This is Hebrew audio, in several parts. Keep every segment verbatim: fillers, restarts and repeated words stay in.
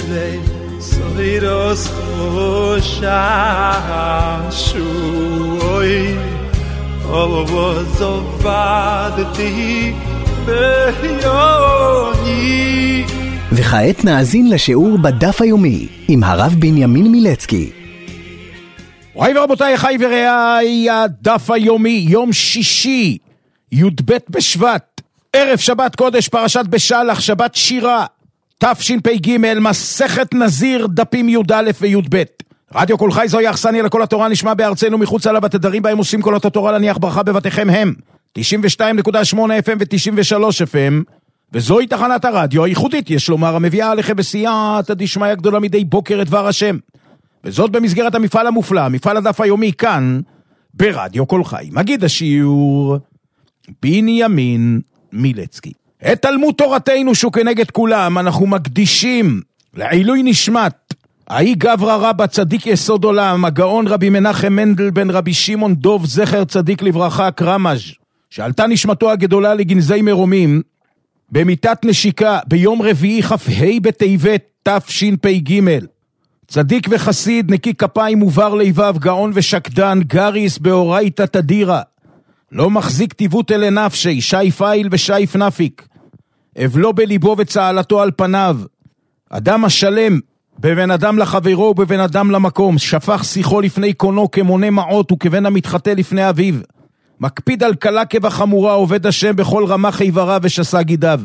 וסוירוס חוששוי עוז עבדתי ביוני. וכעת נאזין לשיעור בדף היומי עם הרב בנימין מילצקי. וואי ורבותיי, חי ורעי, הדף היומי, יום שישי, י"ב בשבט, ערב שבת קודש, פרשת בשלח, שבת שירה, תשפ"ג, מסכת נזיר, דפים י"א וי"ב. רדיו כל חי זוהי אכסניה לכל התורה, נשמע בארצנו מחוץ לה, בתדרים בהם עושים כל התורה להניח ברכה בבתיכם הם תשעים ושתיים נקודה שמונה אף אם ו-תשעים ושלוש אף אם, וזוהי תחנת הרדיו הייחודית, יש לומר, המביאה עליכם בסייעתא דשמיא גדולה מדי בוקר את דבר השם, וזאת במסגרת המפעל המופלא, מפעל הדף היומי כאן ברדיו כל חי. מגיד השיעור בנימין מילצקי. את תלמוד תורתנו שכנגד כולם אנחנו מקדישים לעילוי נשמת האי גברא רבא צדיק יסוד עולם, הגאון רבי מנחם מנדל בן רבי שמעון דוב זכר צדיק לברכה קרמז', שעלתה נשמתו הגדולה לגנזי מרומים במיטת נשיקה ביום רביעי כ"ה בטבת תשפ"ג. צדיק וחסיד, נקי כפיים ובר ליבב, גאון ושקדן, גריס באורייתא תדירה, לא מחזיק טיבות אלה נפשי, שייף איל ושייף נפיק, אבלו בליבו וצעלתו על פניו, אדם השלם בבן אדם לחברו ובבן אדם למקום, שפך שיחו לפני קונו כמונה מעות וכבן המתחטא לפני אביו, מקפיד על קלה כבחמורה, עובד השם בכל רמ"ח איבריו ושס"ה גידיו.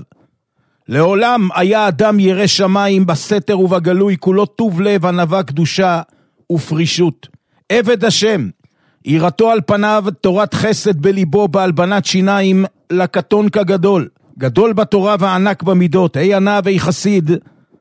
לעולם היה אדם ירא שמיים בסתר ובגלוי, כולו טוב לב, ענווה קדושה ופרישות. עבד השם, יראתו על פניו, תורת חסד בליבו, בהלבנת שיניים, לקטון כגדול, גדול בתורה וענק במידות, אי ענה ואי חסיד,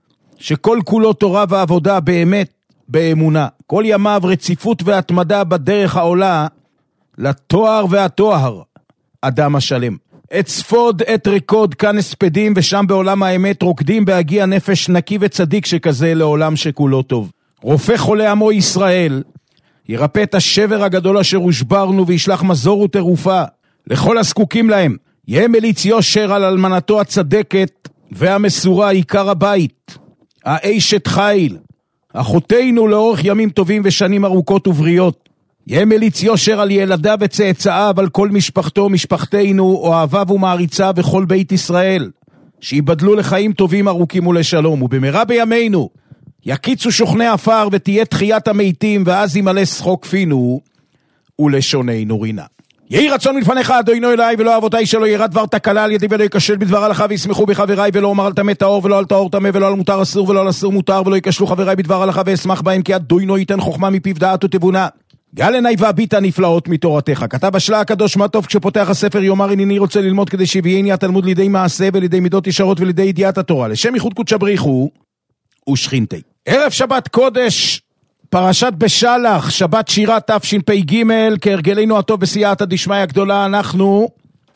שכל כולו תורה ועבודה באמת באמונה. כל ימיו רציפות והתמדה בדרך העולה לתואר והתואר, אדם השלם. את ספוד, את ריקוד, כאן הספדים, ושם בעולם האמת רוקדים בהגיע נפש נקי וצדיק שכזה לעולם שכולו טוב. רופא חולה עמו ישראל, ירפא את השבר הגדול אשר הושברנו, וישלח מזור ותרופה לכל הזקוקים להם. יהיה מליץ יושר על אלמנתו הצדקת והמסורה, עיקר הבית, האשת חיל, אחותינו לאורך ימים טובים ושנים ארוכות ובריות. יהיה מליץ יושר על ילדיו וצאצאיו, על כל משפחתו, משפחתנו, אוהביו ומעריציו וכל בית ישראל, שיבדלו לחיים טובים ארוכים ולשלום. ובמהרה בימינו יקיצו שוכני עפר, ותהיה תחיית המתים, ואז ימלא שחוק פינו ולשוננו רינה. יהי רצון מלפניך אדוני אליי, ולא אבותיי שלא ירא דבר תקלה על ידי ולא יקשל בדבר הלכה, וישמחו בחבריי, ולא אומר על טמא טהור ולא על טהור טמא, ולא על מותר אסור ולא על אסור מותר, ולא יקשלו חבריי בדבר הלכה, ואשמח בהם, כי אדוני ייתן חוכמה מפיו דעת ותבונה. גל עיני והביטה נפלאות מתורתך. כתב השלה הקדוש מה טוב כשפותח הספר, יאמר הנני רוצה ללמוד, כדי שיביאני התלמוד לידי מעשה ולידי מידות ישרות ולידי ידיעת התורה, לשם ייחוד קודשא בריחו ושכינתי. ערב שבת קודש, פרשת בשלח, שבת שירה תשפ"ג, כהרגלנו הטוב בסייעתא דשמיא הגדולה, אנחנו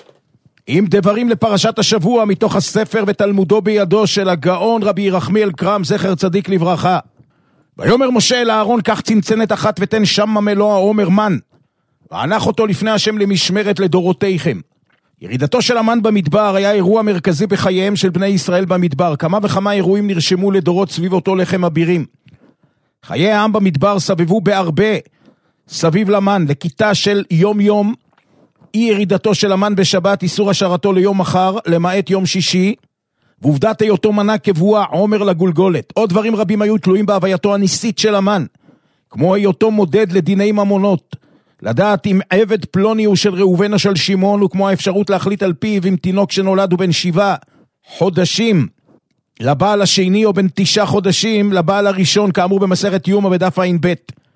עם דברים לפרשת השבוע מתוך הספר ותלמודו בידו של הגאון רבי ירחמיאל קרם זכר צדיק לברכה. ויאמר משה אל אהרון, קח צנצנת אחת ותן שמה מלוא העומר מן, וענך אותו לפני השם למשמרת לדורותיכם. ירידתו של המן במדבר היה אירוע מרכזי בחייהם של בני ישראל במדבר. כמה וכמה אירועים נרשמו לדורות סביב אותו לחם אבירים. חיי העם במדבר סבבו בהרבה סביב למן, לכיתה של יום יום, אי ירידתו של המן בשבת, איסור השארתו ליום מחר למעט יום שישי, ועובדת היותו מנה קבוע עומר לגולגולת. עוד דברים רבים היו תלויים בהווייתו הניסית של המן, כמו היותו מודד לדיני ממונות, לדעת אם עבד פלוני הוא של ראובן או של שמעון, וכמו האפשרות להחליט על פיו אם תינוק שנולד הוא בן שבעה חודשים לבעל השני, או בן תשעה חודשים לבעל הראשון, כאמור במסכת יומא בדף עין ב'.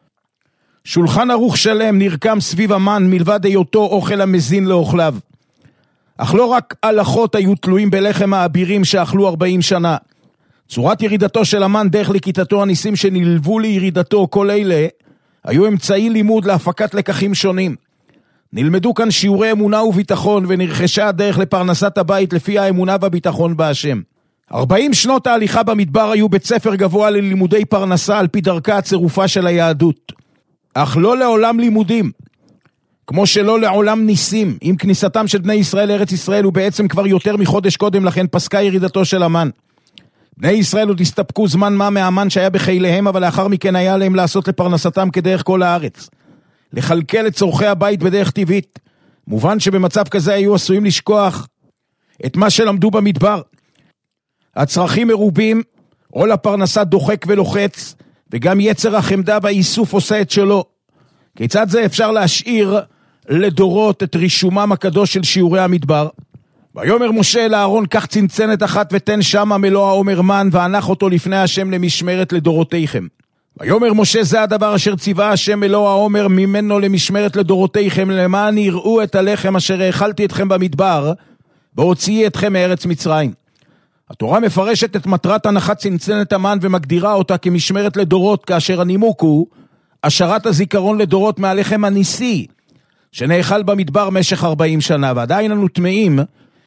שולחן ערוך שלם נרקם סביב המן, מלבד היותו אוכל המזין לאוכליו. אך לא רק הלכות היו תלויים בלחם האבירים שאכלו ארבעים שנה. צורת ירידתו של המן, דרך לכיתתו, הניסים שנלוו לירידתו, כל אלה היו אמצעי לימוד להפקת לקחים שונים. נלמדו כאן שיעורי אמונה וביטחון, ונרכשה הדרך לפרנסת הבית לפי האמונה והביטחון בהשם. ארבעים שנות ההליכה במדבר היו בית ספר גבוה ללימודי פרנסה על פי דרכה הצירופה של היהדות. אך לא לעולם לימודים, כמו שלא לעולם ניסים. עם כניסתם של בני ישראל לארץ ישראל, ובעצם כבר יותר מחודש קודם לכן, פסקה ירידתו של המן. בני ישראל עוד הסתפקו זמן מה מהמן שהיה בחיליהם, אבל לאחר מכן היה להם לעשות לפרנסתם כדרך כל הארץ. לחלקל את צורכי הבית בדרך טבעית. מובן שבמצב כזה היו עשויים לשכוח את מה שלמדו במדבר. הצרכים מרובים, עול הפרנסה דוחק ולוחץ, וגם יצר החמדה והאיסוף עושה את שלו. כיצד זה אפשר להשאיר לדורות את רישומם הקדוש של שיעורי המדבר? ויאמר משה לאהרון, קח צנצנת אחת ותן שמה מלוא העומר מן, והנח אותו לפני השם למשמרת לדורותיכם. ויאמר משה, זה הדבר אשר ציווה השם מלוא העומר ממנו למשמרת לדורותיכם, למען יראו את הלחם אשר האכלתי אתכם במדבר, והוציאי אתכם מארץ מצרים. התורה מפרשת את מטרת הנחת צנצנת המן ומגדירה אותה כמשמרת לדורות, כאשר הנימוק הוא השארת הזיכרון לדורות מהלחם הניסי, שנאכל במדבר משך ארבעים שנה, ועדיין אנו תמאים,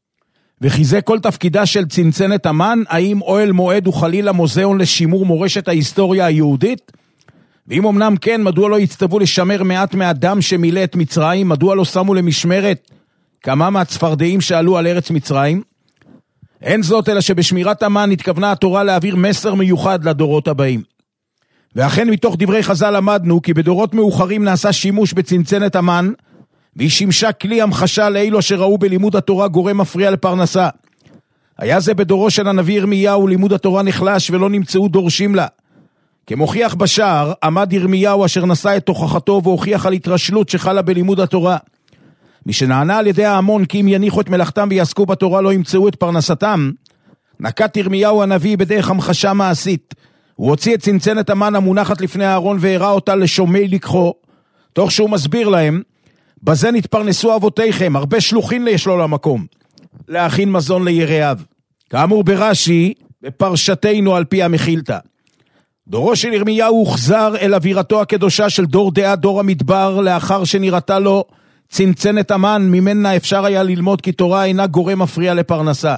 וכי זה כל תפקידה של צנצנת המן, האם אוהל מועד הוא חלילה מוזיאון לשימור מורשת ההיסטוריה היהודית? ואם אמנם כן, מדוע לא יצטוו לשמר מעט מהדם שמילא את מצרים? מדוע לא שמו למשמרת כמה מהצפרדעים שעלו על ארץ מצרים? אין זאת אלא שבשמירת המן התכוונה התורה להעביר מסר מיוחד לדורות הבאים. ואכן מתוך דברי חז"ל למדנו כי בדורות מאוחרים נעשה שימוש בצנצנת המן, והיא שימשה כלי המחשה לאלו שראו בלימוד התורה גורם מפריע לפרנסה. היה זה בדורו של הנביא ירמיהו, לימוד התורה נחלש ולא נמצאו דורשים לה. כמוכיח בשער, עמד ירמיהו אשר נשא את תוכחתו והוכיח על התרשלות שחלה בלימוד התורה. מי שנענה על ידי ההמון כי אם יניחו את מלאכתם ויעסקו בתורה לא ימצאו את פרנסתם, נקט ירמיהו הנביא בדרך המחשה מעשית. הוא הוציא את צנצנת המן המונחת לפני הארון והראה אותה לשומי לקחו, תוך שהוא מסביר להם, בזה נתפרנסו אבותיכם, הרבה שלוחין יש לו למקום, להכין מזון ליראיו. כאמור ברש"י, בפרשתנו על פי המחילתא. דורו של ירמיהו הוחזר אל אווירתו הקדושה של דור דעה דור המדבר, לאחר שנראתה לו צנצנת המן, ממנה אפשר היה ללמוד כי תורה אינה גורם מפריע לפרנסה.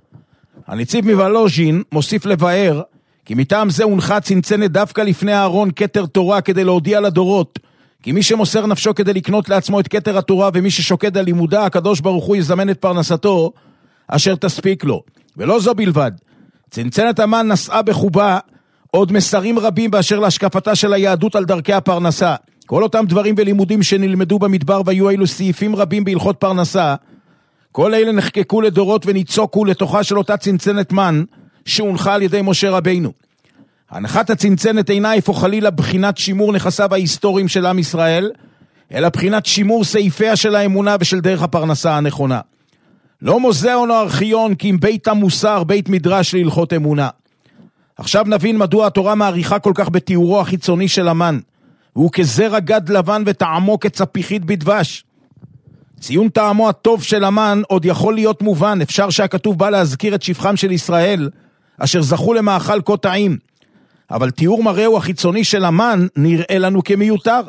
הנציב מוולוז'ין מוסיף לבאר, כי מטעם זה הונחה צנצנת דווקא לפני הארון כתר תורה כדי להודיע לדורות, כי מי שמוסר נפשו כדי לקנות לעצמו את כתר התורה, ומי ששוקד על לימודה, הקדוש ברוך הוא יזמן את פרנסתו, אשר תספיק לו. ולא זו בלבד, צנצנת המן נשאה בחובה עוד מסרים רבים באשר להשקפתה של היהדות על דרכי הפרנסה. כל אותם דברים ולימודים שנלמדו במדבר, והיו אילו סעיפים רבים בהלכות פרנסה, כל אלה נחקקו לדורות וניצוקו לתוכה של אותה צנצנת מן, שהונחה על ידי משה רבינו. הנחת הצנצנת אינה איפה חלילה בחינת שימור נכסיו ההיסטוריים של עם ישראל, אלא בחינת שימור סעיפיה של האמונה ושל דרך הפרנסה הנכונה. לא מוזיאון או ארכיון, כי אם בית המוסר, בית מדרש להלכות אמונה. עכשיו נבין מדוע התורה מעריכה כל כך בתיאורו החיצוני של המן, והוא כזרע גד לבן וטעמו כצפיחית בדבש. ציון טעמו הטוב של המן עוד יכול להיות מובן, אפשר שהכתוב בא להזכיר את שפחם של ישראל, אשר זכו למאכל כה טעים. אבל תיאור מראהו החיצוני של המן נראה לנו כמיותר.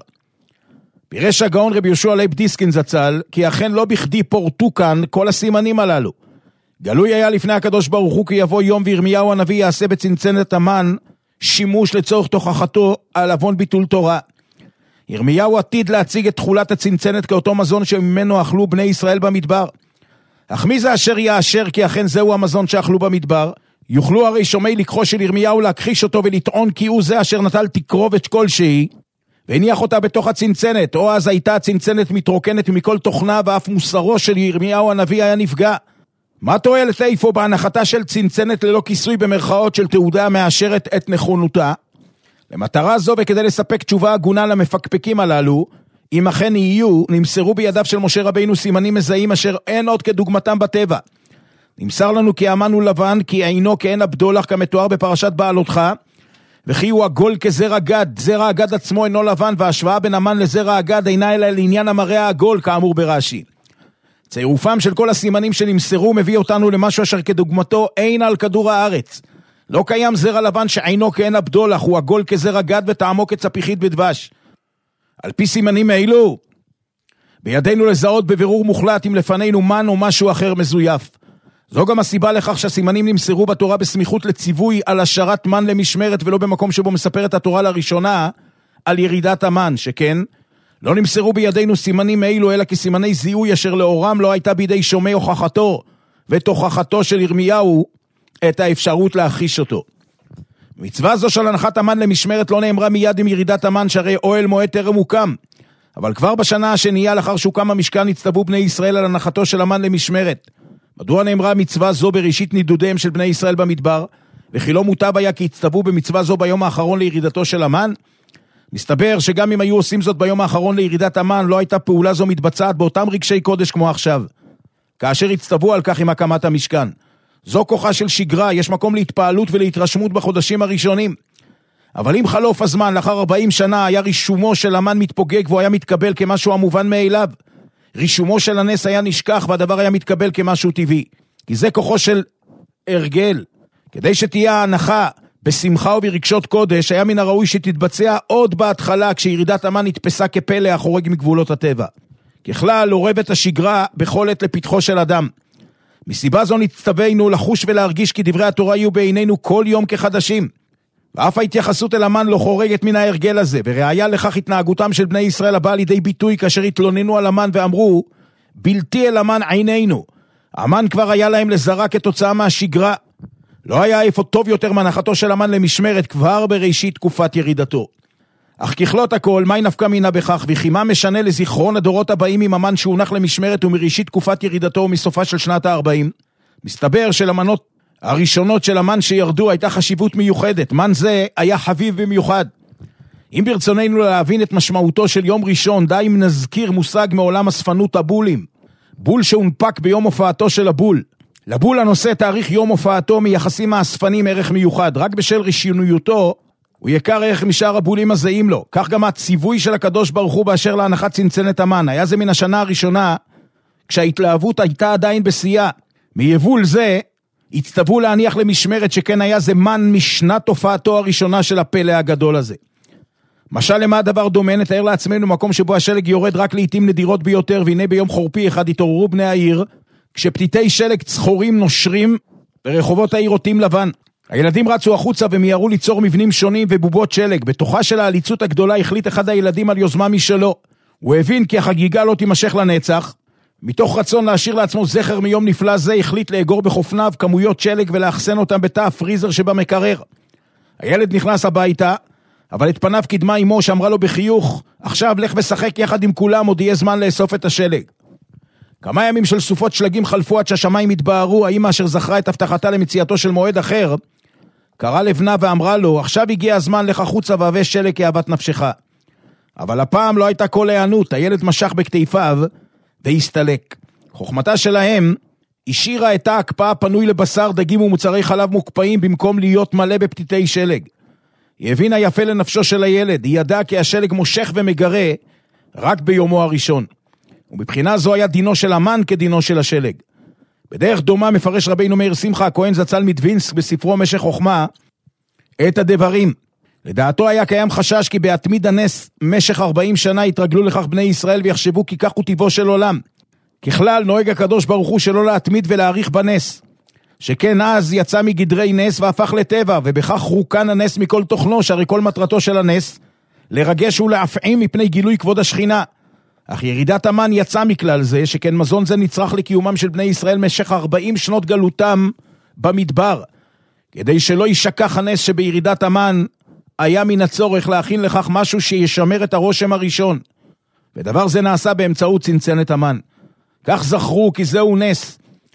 פירש הגאון רבי יהושע לייב דיסקין זצ"ל, כי אכן לא בכדי פורטו כאן כל הסימנים הללו. גלוי היה לפני הקדוש ברוך הוא כי יבוא יום וירמיהו הנביא יעשה בצנצנת המן שימוש לצורך תוכחתו על עוון ביטול תורה. ירמיהו עתיד להציג את תחולת הצנצנת כאותו מזון שממנו אכלו בני ישראל במדבר. אך מי זה אשר יאשר כי אכן זהו המזון שאכלו במדבר? יוכלו הרי שומעי לקחו של ירמיהו להכחיש אותו ולטעון כי הוא זה אשר נטל תקרובת כלשהי והניח אותה בתוך הצנצנת, או אז הייתה הצנצנת מתרוקנת מכל תוכנה ואף מוסרו של ירמיהו הנביא היה נפגע. מה תועלת איפה בהנחתה של צנצנת ללא כיסוי במרכאות של תעודה מאשרת את נכונותה? למטרה זו וכדי לספק תשובה הגונה למפקפקים הללו, אם אכן יהיו, נמסרו בידיו של משה רבינו סימנים מזהים אשר אין עוד כדוגמתם בטבע. נמסר לנו כי המן הוא לבן, כי עינו כעין הבדולח כמתואר בפרשת בעלותך, וכי הוא עגול כזרע גד, זרע הגד עצמו אינו לבן, וההשוואה בין המן לזרע הגד אינה אלא לעניין המראה העגול כאמור ברש"י. צירופם של כל הסימנים שנמסרו מביא אותנו למשהו אשר כדוגמתו אין על כדור הארץ. לא קיים זרע לבן שעינו כעין הבדולח, הוא עגול כזרע גד וטעמו כצפיחית בדבש. על פי סימנים האלו, בידינו לזהות בבירור מוחלט אם לפנינו מן או משהו אחר מזויף. זו גם הסיבה לכך שהסימנים נמסרו בתורה בסמיכות לציווי על השארת מן למשמרת, ולא במקום שבו מספרת התורה לראשונה על ירידת המן, שכן לא נמסרו בידינו סימנים אילו אלא כסימני זיהוי אשר לאורם לא הייתה בידי שומעי הוכחתו ותוכחתו של ירמיהו את האפשרות להחיש אותו. מצווה זו של הנחת המן למשמרת לא נאמרה מיד עם ירידת המן, שהרי אוהל מועד טרם הוקם. אבל כבר בשנה השנייה לאחר שהוקם המשכן הצטוו בני ישראל על הנחתו של המן למשמרת. מדוע נאמרה מצווה זו בראשית נידודיהם של בני ישראל במדבר, וכי לא מוטב היה כי הצטוו במצווה זו ביום האחרון לירידתו של המן? מסתבר שגם אם היו עושים זאת ביום האחרון לירידת המן, לא הייתה פעולה זו מתבצעת באותם רגשי קודש כמו עכשיו, כאשר הצטוו על כך עם הקמת המשכן. זו כוחה של שגרה, יש מקום להתפעלות ולהתרשמות בחודשים הראשונים. אבל אם חלוף הזמן, לאחר ארבעים שנה, היה רישומו של המן מתפוגג והוא היה מתקבל כמשהו המובן מאליו. רישומו של הנס היה נשכח והדבר היה מתקבל כמשהו טבעי. כי זה כוחו של הרגל. כדי שתהיה ההנחה בשמחה וברגשות קודש, היה מן הראוי שתתבצע עוד בהתחלה כשירידת המן נתפסה כפלא החורג מגבולות הטבע. ככלל, עורבת השגרה בכל עת לפתחו של אדם. מסיבה זו נצטווינו לחוש ולהרגיש כי דברי התורה יהיו בעינינו כל יום כחדשים. ואף ההתייחסות אל המן לא חורגת מן ההרגל הזה, וראיה לכך התנהגותם של בני ישראל הבאה לידי ביטוי כאשר התלוננו על המן ואמרו, בלתי אל המן עינינו. המן כבר היה להם לזרה כתוצאה מהשגרה. לא היה איפה טוב יותר מנחתו של המן למשמרת כבר בראשית תקופת ירידתו. אך ככלות הכל, מהי נפקא מינה בכך, וכי מה משנה לזיכרון הדורות הבאים עם המן שהונח למשמרת ומראשית תקופת ירידתו ומסופה של שנת ה-ארבעים? מסתבר שלמנות הראשונות של המן שירדו הייתה חשיבות מיוחדת. מן זה היה חביב במיוחד. אם ברצוננו להבין את משמעותו של יום ראשון, די אם נזכיר מושג מעולם הספנות הבולים. בול שהונפק ביום הופעתו של הבול. לבול הנושא תאריך יום הופעתו מייחסים האספנים ערך מיוחד. רק בשל רישיוניותו הוא יקר ערך משאר הבולים הזהים לו. כך גם הציווי של הקדוש ברוך הוא באשר להנחת צנצנת המן. היה זה מן השנה הראשונה, כשההתלהבות הייתה עדיין בשיאה. מיבול זה הצטוו להניח למשמרת, שכן היה זה מן משנת הופעתו הראשונה של הפלא הגדול הזה. משל למה הדבר דומה? נתאר לעצמנו מקום שבו השלג יורד רק לעתים נדירות ביותר, והנה ביום חורפי אחד התעוררו בני העיר, כשפתיתי שלג צחורים נושרים ברחובות העיר עוטים לבן. הילדים רצו החוצה ומיירו ליצור מבנים שונים ובובות שלג. בתוכה של העליצות הגדולה החליט אחד הילדים על יוזמה משלו. הוא הבין כי החגיגה לא תימשך לנצח. מתוך רצון להשאיר לעצמו זכר מיום נפלא זה, החליט לאגור בחופניו כמויות שלג ולאחסן אותם בתא הפריזר שבמקרר. הילד נכנס הביתה, אבל את פניו קדמה אמו שאמרה לו בחיוך, עכשיו לך ושחק יחד עם כולם, עוד יהיה זמן לאסוף את השלג. כמה ימים של סופות שלגים חלפו עד שהשמיים התבהרו. האמא אשר זכרה את הבטחתה למציאתו של מועד אחר, קרא לבנה ואמרה לו, עכשיו הגיע הזמן לך חוצה והווה שלג כאהבת נפשך. אבל הפעם לא הייתה כל הענות. הילד משך בכתפיו והסתלק. חוכמתה שלהם השאירה את ההקפאה פנוי לבשר, דגים ומוצרי חלב מוקפאים במקום להיות מלא בפתיתי שלג. היא הבינה יפה לנפשו של הילד. היא ידעה כי השלג מושך ומגרה רק ביומו הראשון. ובבחינה זו היה דינו של המן כדינו של השלג. בדרך דומה מפרש רבינו מאיר שמחה הכהן זצ"ל מדווינסק בספרו משך חוכמה את הדברים. לדעתו היה קיים חשש כי בהתמיד הנס משך ארבעים שנה יתרגלו לכך בני ישראל ויחשבו כי כך הוא טבעו של עולם. ככלל נוהג הקדוש ברוך הוא שלא להתמיד ולהאריך בנס, שכן אז יצא מגדרי נס והפך לטבע, ובכך רוקן הנס מכל תוכנו, שהרי כל מטרתו של הנס לרגש ולהפעים מפני גילוי כבוד השכינה. אך ירידת המן יצא מכלל זה, שכן מזון זה נצרך לקיומם של בני ישראל משך ארבעים שנות גלותם במדבר. כדי שלא ישכח הנס שבירידת המן, היה מן הצורך להכין לכך משהו שישמר את הרושם הראשון. ודבר זה נעשה באמצעות צנצנת המן. כך זכרו כי זהו נס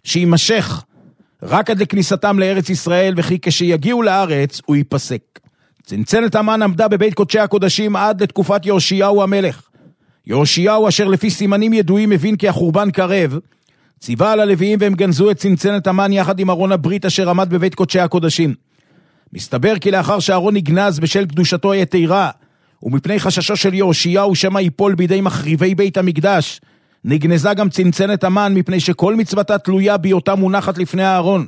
שימשך רק עד לכניסתם לארץ ישראל, וכי כשיגיעו לארץ הוא ייפסק. צנצנת המן עמדה בבית קודשי הקודשים עד לתקופת יהושיהו המלך. יהושיהו אשר לפי סימנים ידועים מבין כי החורבן קרב, ציווה על הלוויים והם גנזו את צנצנת המן יחד עם ארון הברית אשר עמד בבית קודשי הקודשים. מסתבר כי לאחר שהארון נגנז בשל קדושתו היתרה, ומפני חששו של יהושיהו שמא ייפול בידי מחריבי בית המקדש, נגנזה גם צנצנת המן, מפני שכל מצוותה תלויה בהיותה מונחת לפני הארון,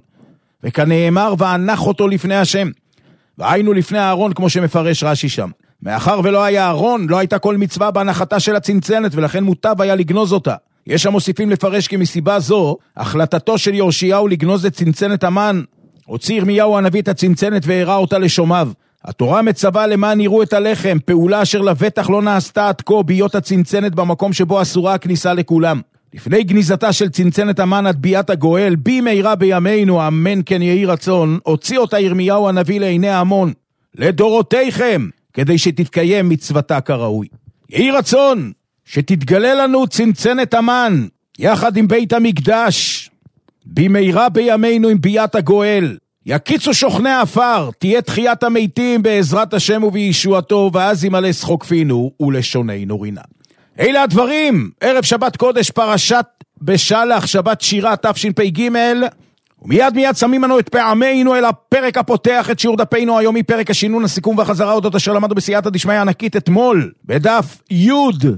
וכנאמר והנח אותו לפני השם, והיינו לפני הארון כמו שמפרש רש"י שם. מאחר ולא היה ארון, לא הייתה כל מצווה בהנחתה של הצנצנת, ולכן מוטב היה לגנוז אותה. יש המוסיפים לפרש כי מסיבה זו, החלטתו של יהושיהו לגנוז את צנצנת המן, הוציא ירמיהו הנביא את הצנצנת והראה אותה לשומעיו. התורה מצווה למען יראו את הלחם, פעולה אשר לבטח לא נעשתה עד כה בהיות הצנצנת במקום שבו אסורה הכניסה לכולם. לפני גניזתה של צנצנת המן עד ביאת הגואל, בי מהירה בימינו, אמן כן יהי רצון, הוציא אותה ירמיהו הנביא לעיני ההמון, לדורותיכם, כדי שתתקיים מצוותה כראוי. יהי רצון שתתגלה לנו צנצנת המן, יחד עם בית המקדש, בי מהירה בימינו עם ביאת הגואל, יקיצו שוכני האפר, תהיה תחיית המתים בעזרת השם ובישועתו, ואז ימלא שחוק פינו ולשוננו רינה. אלה הדברים, ערב שבת קודש, פרשת בשלח, שבת שירה תשפ"ג, ומיד מיד שמים לנו את פעמינו אל הפרק הפותח את שיעור דפינו היומי, פרק השינון, הסיכום והחזרה אודות אשר למדנו בסייעתא דשמיא הענקית אתמול, בדף י'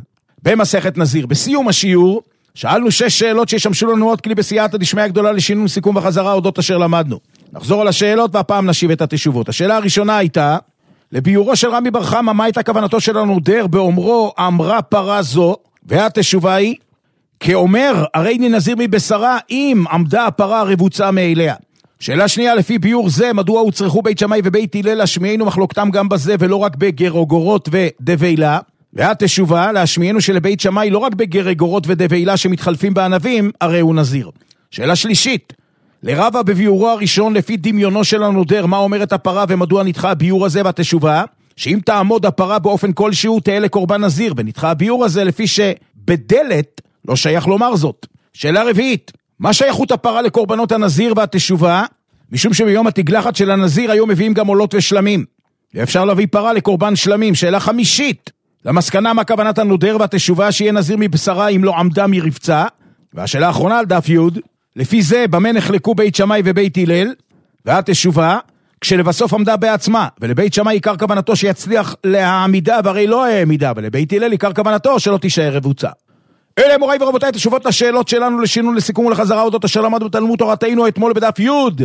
במסכת נזיר. בסיום השיעור, שאלנו שש שאלות שישמשו לנו עוד כלי בסייעתא דשמיא הגדולה לשינון, סיכום וחזרה אודות אשר למדנו. נחזור על השאלות והפעם נשיב את התשובות. השאלה הראשונה הייתה, לביורו של רמי בר חמא, מה הייתה כוונתו של הנודר באומרו אמרה פרה זו, והתשובה היא, כאומר הרי אני נזיר מבשרה אם עמדה הפרה הרבוצה מאליה. שאלה שנייה, לפי ביור זה, מדוע הוצרכו בית שמאי ובית הלל להשמיענו מחלוקתם גם בזה ולא רק בגרגורות ודביילה? והתשובה, להשמיענו שלבית שמאי לא רק בגרגורות ודביילה שמתחלפים בענבים, הרי הוא נזיר. שאלה שלישית, לרבה בביורו הראשון לפי דמיונו של הנודר, מה אומרת הפרה ומדוע נדחה הביור הזה? והתשובה, שאם תעמוד הפרה באופן כלשהו תהיה לקורבן נזיר, ונדחה הביור הזה לפי שבדלת לא שייך לומר זאת. שאלה רביעית, מה שייכות הפרה לקורבנות הנזיר? והתשובה, משום שביום התגלחת של הנזיר היום מביאים גם עולות ושלמים, ואפשר להביא פרה לקורבן שלמים. שאלה חמישית, למסקנה מה כוונת הנודר? והתשובה, שיהיה נזיר מבשרה אם לא עמדה מרבצה. והשאלה האחרונה על דף י', לפי זה במה נחלקו בית שמאי ובית הלל? והתשובה, כשלבסוף עמדה בעצמה, ולבית שמאי עיקר כוונתו שיצליח להעמידה והרי לא העמידה, ולבית הלל עיקר כוונתו שלא תישאר רבוצה. אלה מוריי ורבותיי תשובות לשאלות שלנו לשינון, לסיכום ולחזרה אודות אשר למדנו בתלמוד תורתנו אתמול בדף י'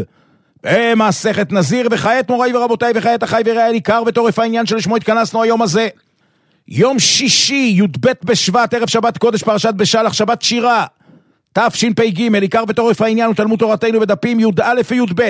במסכת נזיר. וכעת מוריי ורבותיי, וכעת אחי ורעי, עיקר וטורף העניין שלשמו התכנסנו היום הזה, יום שישי י"ב בשבט, ערב שבת קודש, פרשת בשלח, שבת שירה תשפ"ג. עיקר וטורף העניין הוא תלמוד תורתנו בדפים י"א וי"ב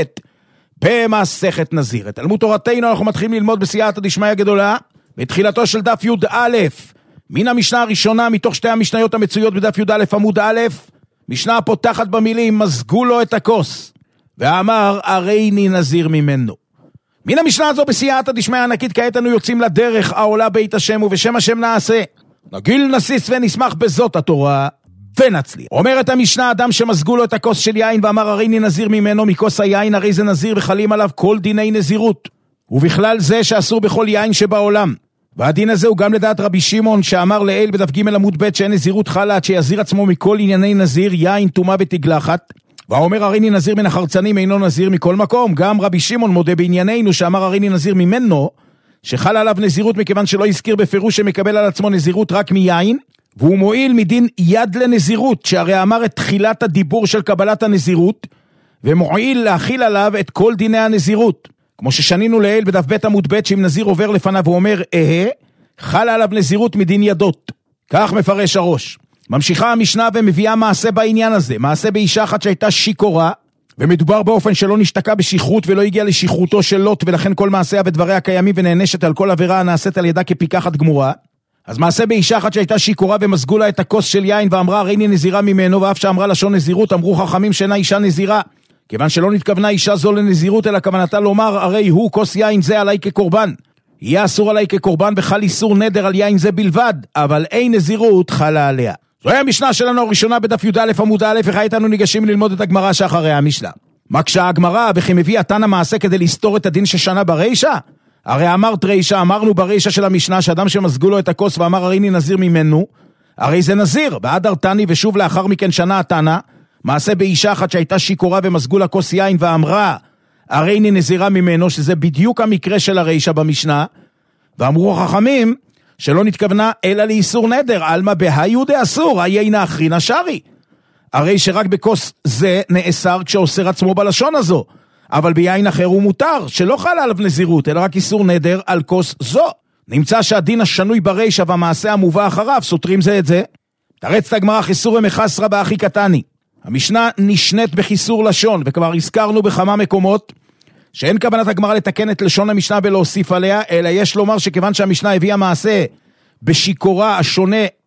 במסכת נזיר. את תלמוד תורתנו אנחנו מתחילים ללמוד בסייעתא דשמיא הגדולה בתחילתו של דף י"א, מן המשנה הראשונה מתוך שתי המשניות המצויות בדף י"א עמוד א', משנה פותחת במילים מזגו לו את הכוס ואמר הרי אני נזיר ממנו. מן המשנה הזו בסייעתא דשמיא הענקית כעת אנו יוצאים לדרך העולה בית השם, ובשם השם נעשה, נגיל נסיס ונשמח בזאת התורה ונצליח. אומרת המשנה, אדם שמזגו לו את הכוס של יין ואמר הרי אני נזיר ממנו, מכוס היין הרי זה נזיר וחלים עליו כל דיני נזירות, ובכלל זה שאסור בכל יין שבעולם. והדין הזה הוא גם לדעת רבי שמעון שאמר לאל בדף ג' עמוד ב' שאין נזירות חלה עד שיזיר עצמו מכל ענייני נזיר, יין, טומאה ותגלחת. ואומר הרי אני נזיר מן החרצנים אינו נזיר מכל מקום. גם רבי שמעון מודה בענייננו שאמר הרי אני נזיר ממנו, שחל עליו נזירות מכיוון שלא הזכיר בפירוש שמקבל על עצמו נזירות רק מיין, והוא מועיל מדין יד לנזירות, שהרי אמר את תחילת הדיבור של קבלת הנזירות, ומועיל להכיל עליו את כל דיני הנזירות. כמו ששנינו לאל בדף ב' עמוד ב' שאם נזיר עובר לפניו ואומר אה, חל עליו נזירות מדין ידות. כך מפרש הראש. ממשיכה המשנה ומביאה מעשה בעניין הזה, מעשה באישה אחת שהייתה שיקורה, ומדובר באופן שלא נשתקה בשכרות ולא הגיע לשכרותו של לוט, ולכן כל מעשיה ודבריה קיימים ונענשת על כל עבירה הנעשית על ידה כפיקחת גמורה. אז מעשה באישה אחת שהייתה שיקורה ומזגו לה את הכוס של יין ואמרה הרי אני נזירה ממנו, ואף שאמרה לשון נזירות אמרו חכמים שאינה אישה נזירה, כיוון שלא נתכוונה אישה זו לנזירות אלא כוונתה לומר הרי הוא כוס יין זה עליי כקורבן, יהיה אסור עליי כקורבן וחל איסור נדר על יין זה בלבד, אבל אין נזירות חלה עליה. זוהי המשנה שלנו הראשונה בדף י"א עמוד א', וכעת אנו ניגשים ללמוד את הגמרא שאחרי המשנה. מקשה הגמרא וכי מביא התנא מעשה כדי לסתור את הדין ששנה ברישה? הרי אמרת רישה, אמרנו ברישה של המשנה שאדם שמזגו לו את הכוס ואמר הרי אני נזיר ממנו, הרי זה נזיר. ועד הרתני ושוב לאחר מכן שנה התנא מעשה באישה אחת שהייתה שיקורה ומזגו לה כוס יין ואמרה הרי אני נזירה ממנו, שזה בדיוק המקרה של הרישה במשנה, ואמרו החכמים שלא נתכוונה אלא לאיסור נדר, אלמה בהיו דאסור, היינה אחרינה שרי. הרי שרק בכוס זה נאסר כשאוסר עצמו בלשון הזו, אבל ביין אחר הוא מותר, שלא חלה עליו נזירות, אלא רק איסור נדר על כוס זו. נמצא שהדין השנוי ברישה והמעשה המובא אחריו סותרים זה את זה. תרץ את הגמרא חיסור ומחסרה באחי קטני. המשנה נשנית בחיסור לשון, וכבר הזכרנו בכמה מקומות שאין כוונת הגמרא לתקן את לשון המשנה ולהוסיף עליה, אלא יש לומר שכיוון שהמשנה הביאה מעשה בשיקורה השונה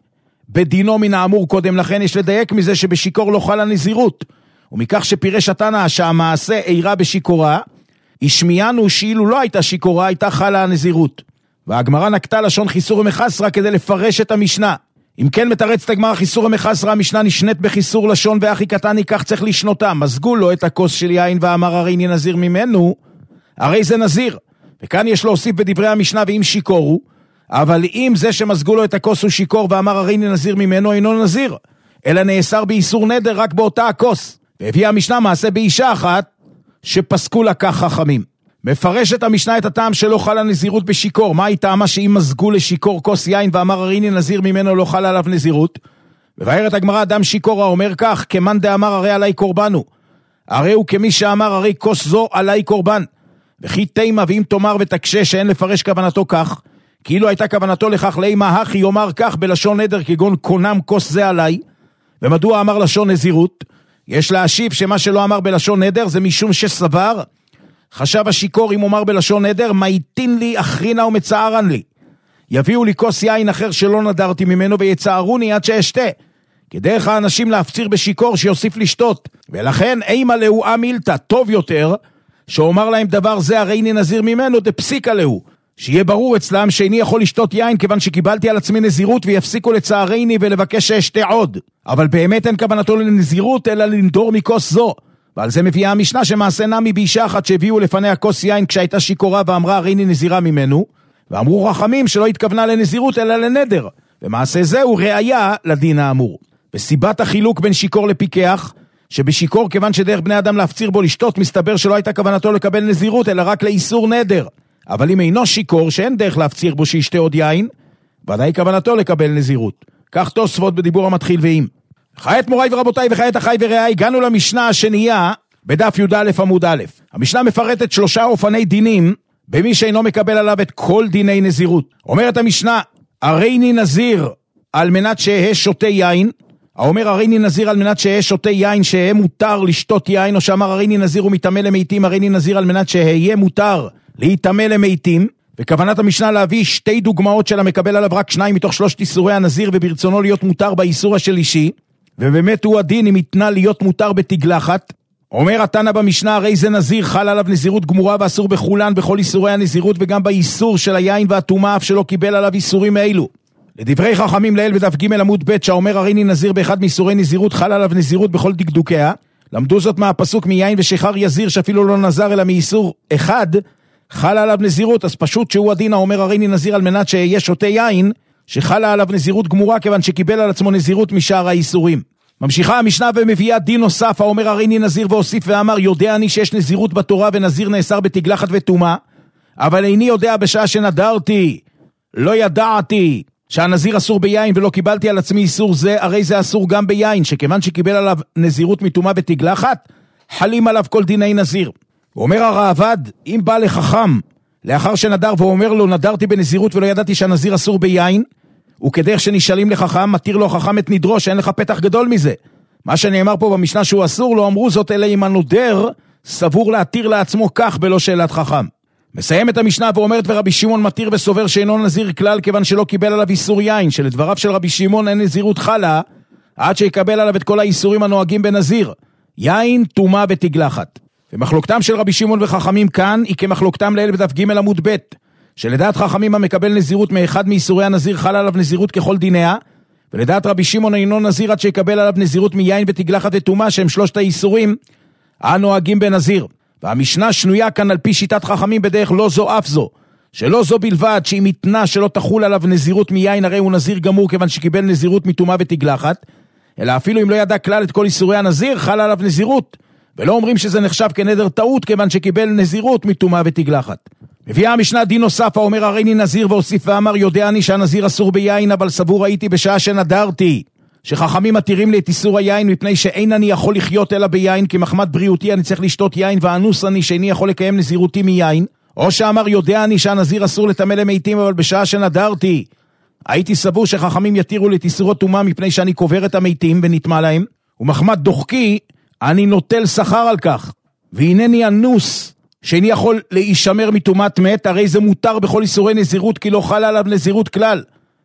בדינו מן האמור קודם לכן, יש לדייק מזה שבשיקור לא חלה נזירות, ומכך שפירש התנא שהמעשה אירה בשיקורה, השמיענו שאילו לא הייתה שיקורה, הייתה חלה הנזירות. והגמרא נקטה לשון חיסור ומחסרה כדי לפרש את המשנה. אם כן מתרצת הגמרא חיסור ומחסרה, המשנה נשנית בחיסור לשון, ואחי קטני כך צריך לשנותה. מזגו לו את הכוס של יין ואמר הרי אני נזיר ממנו, הרי זה נזיר. וכאן יש להוסיף בדברי המשנה ואם שיקורו, אבל אם זה שמזגו לו את הכוס הוא שיקור ואמר הרי אני נזיר ממנו, אינו נזיר, אלא נאסר באיסור נדר רק באותה הכוס. והביאה המשנה מעשה באישה אחת שפסקו לה כך חכמים. מפרשת המשנה את הטעם שלא חלה נזירות בשיקור. מה היא טעמה שאם מזגו לשיקור כוס יין ואמר הרי אני נזיר ממנו לא חלה עליו נזירות? ובארת הגמרא אדם שיקור האומר כך, כמאן דאמר הרי עלי קורבנו, הרי הוא כמי שאמר הרי כוס זו עלי קורבן. וכי תימה ואם תאמר ותקשה שאין לפרש כוונתו כך, כאילו הייתה כוונתו לכך לימה הכי יאמר כך בלשון נדר כגון קונם כוס זה עלי. ומדוע אמר לשון נזירות? יש להשיב שמה שלא אמר בלשון נדר זה משום שסבר, חשב השיקור אם אומר בלשון נדר, מייתין לי אחרינה ומצערן לי, יביאו לי כוס יין אחר שלא נדרתי ממנו ויצערוני עד שאשתה, כדרך האנשים להפציר בשיקור שיוסיף לשתות. ולכן אימה להו אמילתא, טוב יותר שאומר להם דבר זה הרי אני נזיר ממנו דפסיקה להו, שיהיה ברור אצלם שאיני יכול לשתות יין כיוון שקיבלתי על עצמי נזירות, ויפסיקו לצערני ולבקש שאשתה עוד. אבל באמת אין כוונתו לנזירות אלא לנדור מכוס זו. ועל זה מביאה המשנה שמעשה נמי באישה אחת שהביאו לפניה כוס יין כשהייתה שיקורה ואמרה הרי אני נזירה ממנו, ואמרו חכמים שלא התכוונה לנזירות אלא לנדר, ומעשה זה הוא ראיה לדין האמור. וסיבת החילוק בין שיקור לפיקח, שבשיקור כיוון שדרך בני אדם להפציר בו לשתות מסתבר שלא הייתה כוונתו לקבל נזירות אלא רק לאיסור נדר. אבל אם אינו שיקור שאין דרך להפציר בו שישתה עוד יין, ודאי כוונתו לקבל נזירות. כך תוספות בדיבור המתחיל ואם. חיית מוריי ורבותיי וחיית אחי ורעי, הגענו למשנה השנייה בדף י"א עמוד א'. המשנה מפרטת שלושה אופני דינים במי שאינו מקבל עליו את כל דיני נזירות. אומרת המשנה, הרי אני נזיר על מנת שיהיה שותה יין, האומר הרי אני נזיר על מנת שיהיה שותה יין שיהיה מותר לשתות יין, או שאמר הרי אני נזיר ומתאמה למתים, הרי אני נזיר על מנת שיהיה מותר להתאמה למתים. וכוונת המשנה להביא שתי דוגמאות של המקבל עליו רק שניים מתוך שלושת איסורי הנזיר, וברצונו להיות מותר באיסור השלישי, ובאמת הוא הדין אם יתנה להיות מותר בתגלחת. אומר התנא במשנה הרי זה נזיר, חל עליו נזירות גמורה ואסור בכולן בכל איסורי הנזירות, וגם באיסור של היין והטומאה אף שלא קיבל עליו איסורים אלו. לדברי חכמים לאל בדף ג' עמוד ב' שאומר הרי אני נזיר באחד מאיסורי נזירות, חל עליו נזירות בכל דקדוקיה. למדו זאת מהפסוק מיין ושחר יזיר שאפילו לא נזר אלא מאיסור אחד, חל עליו נזירות. אז פשוט שהוא הדין האומר הרי אני נזיר על מנת שיהיה שותה יין, שחלה עליו נזירות גמורה כיוון שקיבל על עצמו נזירות משאר האיסורים. ממשיכה המשנה ומביאה דין נוסף האומר הרי אני נזיר, והוסיף ואמר יודע אני שיש נזירות בתורה ונזיר נאסר בתגלחת וטומאה, אבל איני יודע בשעה שנדרתי לא ידעתי שהנזיר אסור ביין ולא קיבלתי על עצמי איסור זה, הרי זה אסור גם ביין, שכיוון שקיבל עליו נזירות מטומאה בתגלחת חלים עליו כל דיני נזיר. ואומר הרעב"ד, אם בא לחכם לאחר שנדר ואומר לו נדרתי בנזירות ולא ידעתי שהנזיר אסור ביין, וכדרך שנשאלים לחכם מתיר לו חכם את נדרו שאין לך פתח גדול מזה. מה שנאמר פה במשנה שהוא אסור לא אמרו זאת אלא אם הנודר סבור להתיר לעצמו כך בלא שאלת חכם. מסיים את המשנה ואומרת ורבי שמעון מתיר וסובר שאינו נזיר כלל כיוון שלא קיבל עליו איסור יין, שלדבריו של רבי שמעון אין נזירות חלה עד שיקבל עליו את כל האיסורים הנוהגים בנזיר, יין, טומאה ותגלחת. ומחלוקתם של רבי שמעון וחכמים כאן היא כמחלוקתם לאל בדף ג' עמוד ב', שלדעת חכמים המקבל נזירות מאחד מאיסורי הנזיר חל עליו נזירות ככל דיניה, ולדעת רבי שמעון אינו נזיר עד שיקבל עליו נזירות מיין ותגלחת וטומאה שהם שלושת האיסורים הנוהגים בנזיר. והמשנה שנויה כאן על פי שיטת חכמים בדרך לא זו אף זו, שלא זו בלבד שאם יתנה שלא תחול עליו נזירות מיין הרי הוא נזיר גמור כיוון שקיבל נזירות מטומאה ותגלחת, אלא אפילו אם לא ידע כלל את כל איסורי הנזיר חל עליו נזירות, ולא אומרים שזה נחשב כנדר טעות כיוון שקיבל נזירות מטומאה ותגלחת. מביאה המשנה דין נוסף האומר הרי אני נזיר, והוסיף ואמר יודע אני שהנזיר אסור ביין, אבל סבור הייתי בשעה שנדרתי שחכמים מתירים לי את איסור היין מפני שאין אני יכול לחיות אלא ביין, כי מחמת בריאותי אני צריך לשתות יין, ואנוס אני שאיני יכול לקיים נזירותי מיין. או שאמר יודע אני שהנזיר אסור לטמא למתים, אבל בשעה שנדרתי הייתי סבור שחכמים יתירו לי את איסור הטומאה מפני שאני קובר את המתים ונטמא להם, ומחמת דוחקי אני נוטל שכר על כך, והנני אנוס שאיני יכול להישמר מטומאת מת, הרי זה מותר בכל איסורי נזירות כי לא חל עליו נזירות כלל,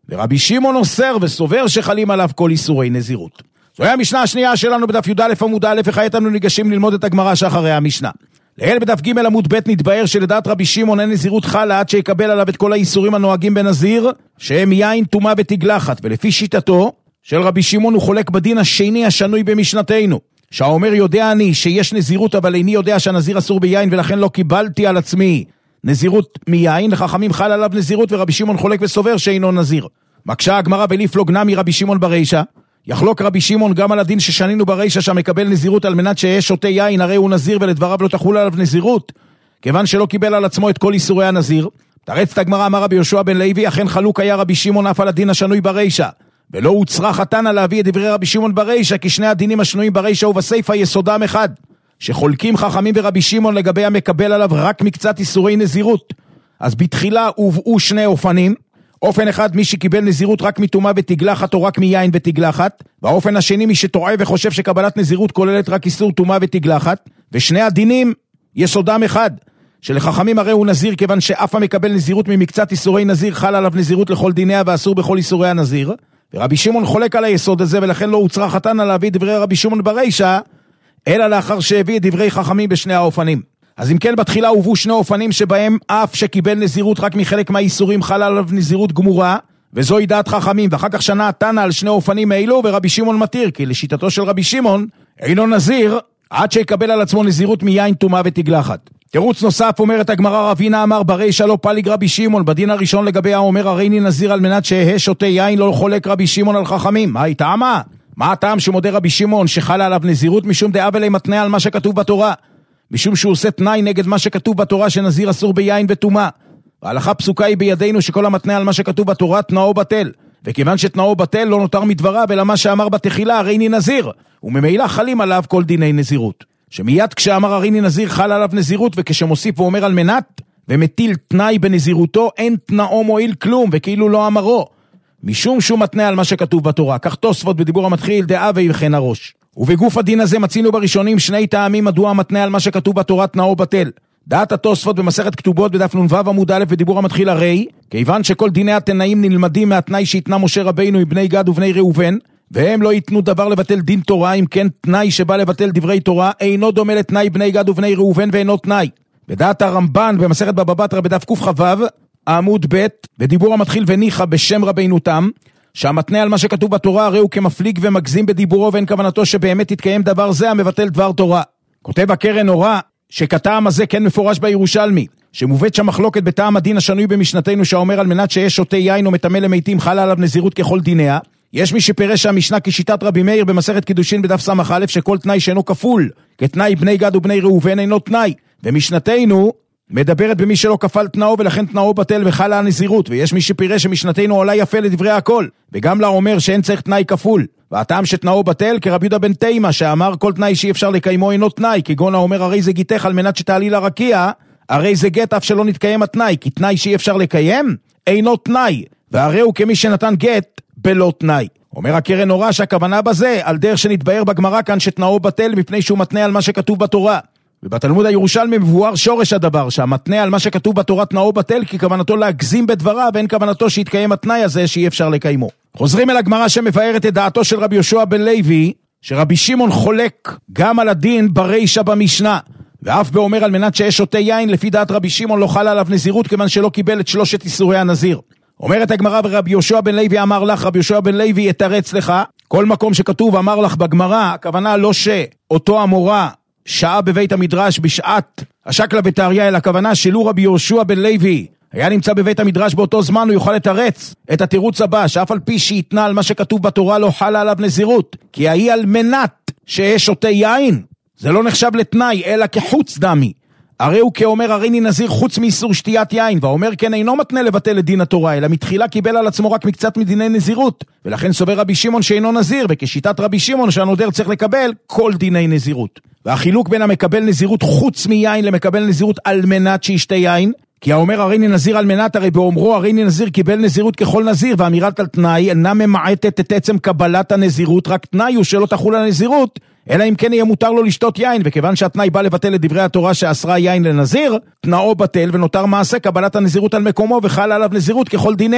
ורבי שמעון אוסר וסובר שחלים עליו כל איסורי נזירות. זוהי המשנה השנייה שלנו בדף י' א' עמוד א', וכעת אנו ניגשים ללמוד את הגמרא שאחרי המשנה. לעיל בדף ג' עמוד ב' נתבהר שלדעת רבי שמעון אין נזירות חלה עד שיקבל עליו את כל האיסורים הנוהגים בנזיר, שהם יין, טומאה ותגלחת, ולפי שיטתו של רבי שמעון הוא חולק בדין השני השנוי במשנתנו, שהאומר יודע אני שיש נזירות אבל איני יודע שהנזיר אסור ביין ולכן לא קיבלתי על עצמי נזירות מיין, לחכמים חל עליו נזירות ורבי שמעון חולק וסובר שאינו נזיר. מקשה הגמרא וליפלוג נמי רבי שמעון ברישא, יחלוק רבי שמעון גם על הדין ששנינו ברישא שמקבל נזירות על מנת שיהיה שותה יין, הרי הוא נזיר ולדבריו לא תחול עליו נזירות, כיוון שלא קיבל על עצמו את כל איסורי הנזיר. תרץ את הגמרא, אמר רבי יהושע בן לוי, אכן חלוק היה רבי שמעון אף על הדין השנוי ברישא, ולא הוצרך התנא להביא את דברי רבי שמעון ברישא, כי שני הדינים השנויים ברישא ובסיפא יסודם אחד, שחולקים חכמים ורבי שמעון לגבי המקבל עליו רק מקצת איסורי נזירות. אז בתחילה הובאו שני אופנים, אופן אחד מי שקיבל נזירות רק מטומאה ותגלחת או רק מיין ותגלחת, והאופן השני מי שטועה וחושב שקבלת נזירות כוללת רק איסור טומאה ותגלחת, ושני הדינים יסודם אחד, שלחכמים הרי הוא נזיר כיוון שאף המקבל נזירות ממקצת איסורי נזיר חל עליו נזירות לכל דיניה ואסור בכל איסורי הנזיר, ורבי שמעון חולק על היסוד הזה ולכן לא הוצרך התנא להביא דברי רבי שמעון ברישא, אלא לאחר שהביא את דברי חכמים בשני האופנים. אז אם כן בתחילה הובאו שני אופנים שבהם אף שקיבל נזירות רק מחלק מהאיסורים חל עליו נזירות גמורה, וזוהי דעת חכמים, ואחר כך שנה התנא על שני אופנים האלו ורבי שמעון מתיר, כי לשיטתו של רבי שמעון אינו נזיר עד שיקבל על עצמו נזירות מיין, טומאה ותגלחת. תירוץ נוסף אומרת הגמרא, רבינה אמר ברישא לא פליג רבי שמעון, בדין הראשון לגבי האומר הרי אני נזיר על מנת שאהיה שותה יין, לא חולק רבי שמעון על חכמים. מה הייתה מה? מה הטעם שמודה רבי שמעון שחלה עליו נזירות? משום דאבל מתנה על מה שכתוב בתורה, משום שהוא עושה תנאי נגד מה שכתוב בתורה שנזיר אסור ביין וטומאה. ההלכה פסוקה היא בידינו שכל המתנה על מה שכתוב בתורה תנאו בטל, וכיוון שתנאו בטל לא נותר מדבריו אלא מה שאמר בתחילה הרי אני נזיר, וממילא חלים עליו כל דיני נזירות. שמיד כשאמר הרי אני נזיר חל עליו נזירות, וכשמוסיף הוא אומר על מנת ומטיל תנאי בנזירותו אין תנאו מועיל כלום וכאילו לא אמרו, משום שהוא מתנה על מה שכתוב בתורה. כך תוספות בדיבור המתחיל דאבי וכן הראש. ובגוף הדין הזה מצינו בראשונים שני טעמים מדוע המתנה על מה שכתוב בתורה תנאו בטל. דעת התוספות במסכת כתובות בדף נ"ו עמוד א' בדיבור המתחיל הרי, כיוון שכל דיני התנאים נלמדים מהתנאי שהתנה משה רבינו עם בני גד ובני ראובן, והם לא ייתנו דבר לבטל דין תורה, אם כן תנאי שבא לבטל דברי תורה אינו דומה לתנאי בני גד ובני ראובן ואינו תנאי. ודעת הרמב"ן במסכת בבא בתרא בדף קכ"ו עמוד ב' בדיבור המתחיל וניחא בשם רבינו תם, שהמתנה על מה שכתוב בתורה הרי הוא כמפליג ומגזים בדיבורו, ואין כוונתו שבאמת יתקיים דבר זה המבטל דבר תורה. כותב הקרן אורה שכטעם הזה כן מפורש בירושלמי, שמובאת שם מחלוקת בטעם הדין השנוי במשנתנו שאומר על מנת שיש שותה יין או מטמא למתים חלה עליו נזירות ככל דיניה. יש מי שפירש שהמשנה כשיטת רבי מאיר במסכת קידושין בדף ס"א שכל תנאי שאינו כפול כתנאי בני גד ובני ראובן אינו תנאי, ומשנתנו מדברת במי שלא כפל תנאו ולכן תנאו בטל וחלה הנזירות. ויש מי שפירש שמשנתנו עולה יפה לדברי הכל, וגם לה אומר שאין צריך תנאי כפול, והטעם שתנאו בטל כרבי יהודה בן תימא שאמר כל תנאי שאי אפשר לקיימו אינו תנאי, כגון האומר הרי זה גיתך על מנת שתעלי לרקיע, הרי זה גט אף שלא נתקיים התנאי, כי תנאי שאי אפשר לקיים אינו תנאי, והרי הוא כמי שנתן גט בלא תנאי. אומר הקרן אורה שהכוונה בזה על דרך שנתבהר בגמרא כאן שתנאו בטל מפני שהוא מתנה על מה שכתוב בתורה. ובתלמוד הירושלמי מבואר שורש הדבר שהמתנה על מה שכתוב בתורה תנאו בטל כי כוונתו להגזים בדברה, ואין כוונתו שיתקיים התנאי הזה שאי אפשר לקיימו. חוזרים אל הגמרא שמבארת את דעתו של רבי יהושע בן לוי, שרבי שמעון חולק גם על הדין ברישא במשנה, ואף באומר על מנת שיש שותה יין לפי דעת רבי שמעון לא חלה עליו נזירות כיוון שלא קיבל את שלושת איסורי הנזיר. אומרת הגמרא ורבי יהושע בן לוי אמר לך, רבי יהושע בן לוי יתרץ לך, כל מקום שכתוב אמר לך בגמרא, הכוונה לא שאותו המורה שעה בבית המדרש בשעת השקלא וטריא, אלא הכוונה שלו רבי יהושע בן לוי היה נמצא בבית המדרש באותו זמן הוא יוכל לתרץ את התירוץ הבא, שאף על פי שהתנה על מה שכתוב בתורה לא חלה עליו נזירות, כי ההיא על מנת שיש שותה יין, זה לא נחשב לתנאי אלא כחוץ דמי, הרי הוא כאומר הרי אני נזיר חוץ מאיסור שתיית יין, והאומר כן אינו מתנה לבטל את דין התורה, אלא מתחילה קיבל על עצמו רק מקצת מדיני נזירות, ולכן סובר רבי שמעון שאינו נזיר, וכשיטת רבי שמעון שהנודר צריך לקבל כל דיני נזירות. והחילוק בין המקבל נזירות חוץ מיין למקבל נזירות על מנת שישתה יין, כי האומר הרי אני נזיר על מנת, הרי באומרו הרי אני נזיר קיבל נזירות ככל נזיר, ואמירת על תנאי אינה ממעטת את עצם קבלת הנזירות, רק תנאי הוא שלא תחול הנזירות, אלא אם כן יהיה מותר לו לשתות יין, וכיוון שהתנאי בא לבטל את דברי התורה שאסרה יין לנזיר, תנאו בטל ונותר מעשה קבלת הנזירות על מקומו וחל עליו נזירות ככל דיניה.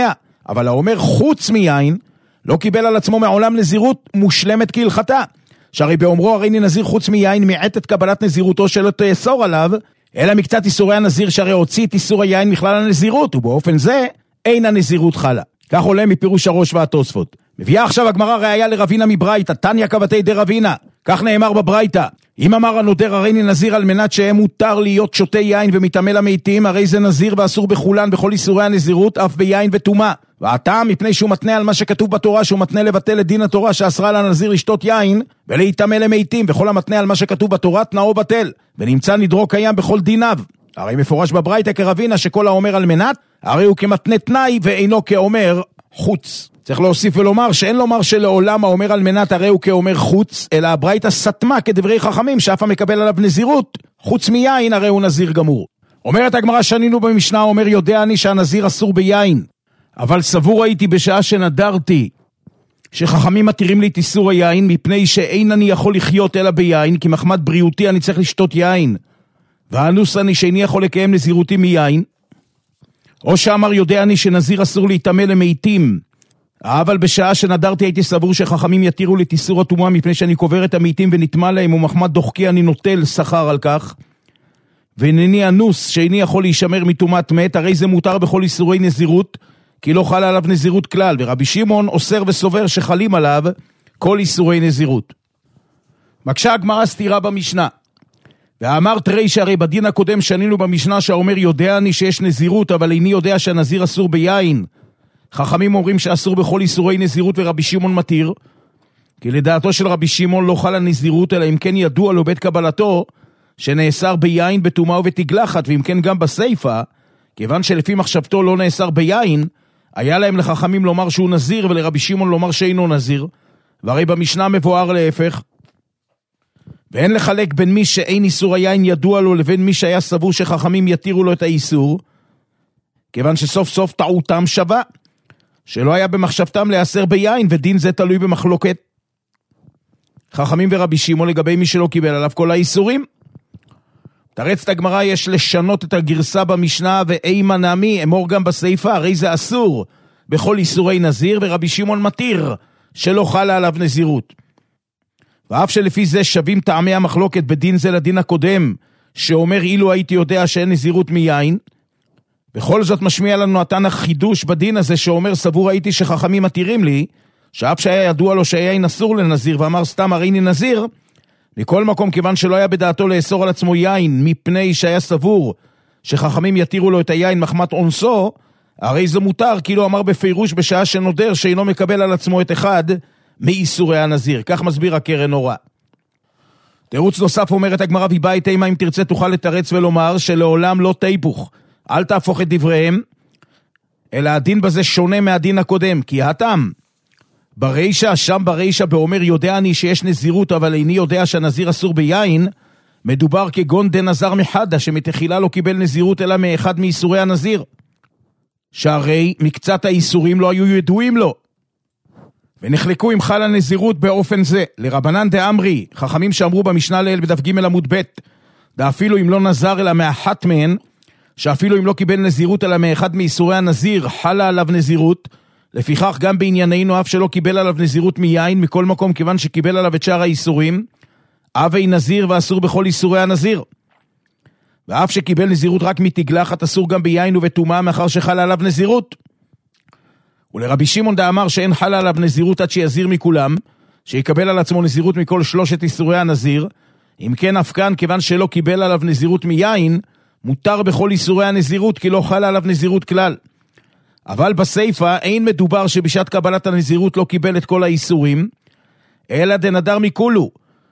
אבל האומר חוץ מיין, לא קיבל על עצמו מעולם נזירות מושלמת כהלכתה. שהרי באומרו הרי אני נזיר חוץ מיין מעט את קבלת נזירותו שלא תאסור עליו, אלא מקצת איסורי הנזיר שהרי הוציא את איסור היין מכלל הנזירות, ובאופן זה אין הנזירות חלה. כך עולה מפירוש הראש והתוספות. מביאה עכשיו הגמרא ראיה לרבינה מברייתא, תניא קבתי דרבינה, כך נאמר בברייתא, אם אמר הנודר הרי אני נזיר על מנת שהם מותר להיות שותה יין ומתאמה למתים, הרי זה נזיר ואסור בכולן בכל איסורי הנזירות, אף ביין וטומאה. והטעם מפני שהוא מתנה על מה שכתוב בתורה, שהוא מתנה לבטל את דין התורה שאסרה על הנזיר לשתות יין ולהתאמה למתים, וכל המתנה על מה שכתוב בתורה תנאו בטל, ונמצא נדרו קיים בכל דיניו. הרי מפורש בברייתא כרבינה שכל האומר על מנת, הרי הוא כמתנה תנאי ואינו כאומר חוץ. צריך להוסיף ולומר שאין לומר שלעולם האומר על מנת הרי הוא כאומר חוץ, אלא הברייתא סתמה כדברי חכמים שאף המקבל עליו נזירות, חוץ מיין הרי הוא נזיר גמור. אומרת הגמרא שנינו במשנה, אומר יודע אני שהנזיר אסור ביין, אבל סבור הייתי בשעה שנדרתי שחכמים מתירים לי את איסור היין, מפני שאין אני יכול לחיות אלא ביין, כי מחמת בריאותי אני צריך לשתות יין, ואנוס אני שאיני יכול לקיים נזירותי מיין. או שאמר יודע אני שנזיר אסור להתאמה למתים, אבל בשעה שנדרתי הייתי סבור שחכמים יתירו לי את איסור הטומאה, מפני שאני קובר את המתים ונטמא להם, ומחמת דוחקי אני נוטל שכר על כך, ואינני אנוס שאיני יכול להישמר מטומאת מת, הרי זה מותר בכל איסורי נזירות, כי לא חלה עליו נזירות כלל, ורבי שמעון אוסר וסובר שחלים עליו כל איסורי נזירות. מקשה הגמרא סתירה במשנה, ואמרת רי שהרי בדין הקודם שנינו במשנה שהאומר יודע אני שיש נזירות, אבל איני יודע שהנזיר אסור ביין. חכמים אומרים שאסור בכל איסורי נזירות ורבי שמעון מתיר, כי לדעתו של רבי שמעון לא חלה נזירות, אלא אם כן ידוע לו בית קבלתו שנאסר ביין בטומאה ובתגלחת, ואם כן גם בסייפה, כיוון שלפי מחשבתו לא נאסר ביין, היה להם לחכמים לומר שהוא נזיר ולרבי שמעון לומר שאינו נזיר, והרי במשנה מבואר להפך. ואין לחלק בין מי שאין איסור היין ידוע לו לבין מי שהיה סבור שחכמים יתירו לו את האיסור, כיוון שסוף סוף טעותם שווה, שלא היה במחשבתם לאסר ביין, ודין זה תלוי במחלוקת חכמים ורבי שמעון לגבי מי שלא קיבל עליו כל האיסורים. תרצת הגמרא יש לשנות את הגרסה במשנה, ואימה נעמי אמור גם בסייפה, הרי זה אסור בכל איסורי נזיר, ורבי שמעון מתיר שלא חלה עליו נזירות. ואף שלפי זה שווים טעמי המחלוקת בדין זה לדין הקודם, שאומר אילו הייתי יודע שאין נזירות מיין, בכל זאת משמיע לנו התנא חידוש בדין הזה, שאומר סבור הייתי שחכמים מתירים לי, שאף שהיה ידוע לו שהיין אסור לנזיר, ואמר סתם הרי אני נזיר, מכל מקום כיוון שלא היה בדעתו לאסור על עצמו יין, מפני שהיה סבור שחכמים יתירו לו את היין מחמת אונסו, הרי זה מותר, כאילו אמר בפירוש בשעה שנודר שאינו מקבל על עצמו את אחד מאיסורי הנזיר. כך מסביר הקרן אורה. תירוץ נוסף אומרת הגמרא ויבית אימה, אם תרצה תוכל לתרץ ולומר שלעולם לא תיפוך, אל תהפוך את דבריהם, אלא הדין בזה שונה מהדין הקודם, כי הטעם ברישה, שם ברישה באומר יודע אני שיש נזירות, אבל איני יודע שהנזיר אסור ביין, מדובר כגון דנזר מחדה, שמתחילה לא קיבל נזירות אלא מאחד מאיסורי הנזיר, שהרי מקצת האיסורים לא היו ידועים לו, ונחלקו עם חל הנזירות באופן זה. לרבנן דאמרי, חכמים שאמרו במשנה לאל בדף ג' עמוד ב', ואפילו אם לא נזר אלא מאחת מהן, שאפילו אם לא קיבל נזירות אלא מאחד מאיסורי הנזיר, חלה עליו נזירות, לפיכך גם בענייננו אף שלא קיבל עליו נזירות מיין, מכל מקום כיוון שקיבל עליו את שאר האיסורים, אבי נזיר ואסור בכל איסורי הנזיר. ואף שקיבל נזירות רק מתגלחת, אסור גם ביין ובטומאה, מאחר שחלה עליו נזירות. ולרבי שמעון דאמר שאין חלה עליו נזירות עד שיזיר מכולם, שיקבל על עצמו נזירות מכל שלושת איסורי הנזיר, אם כן אף כאן כיוון שלא קיבל עליו נזירות מיין, מותר בכל איסורי הנזירות, כי לא חלה עליו נזירות כלל. אבל בסייפה אין מדובר שבשעת קבלת הנזירות לא קיבל את כל האיסורים, אלא דנדר מכולו,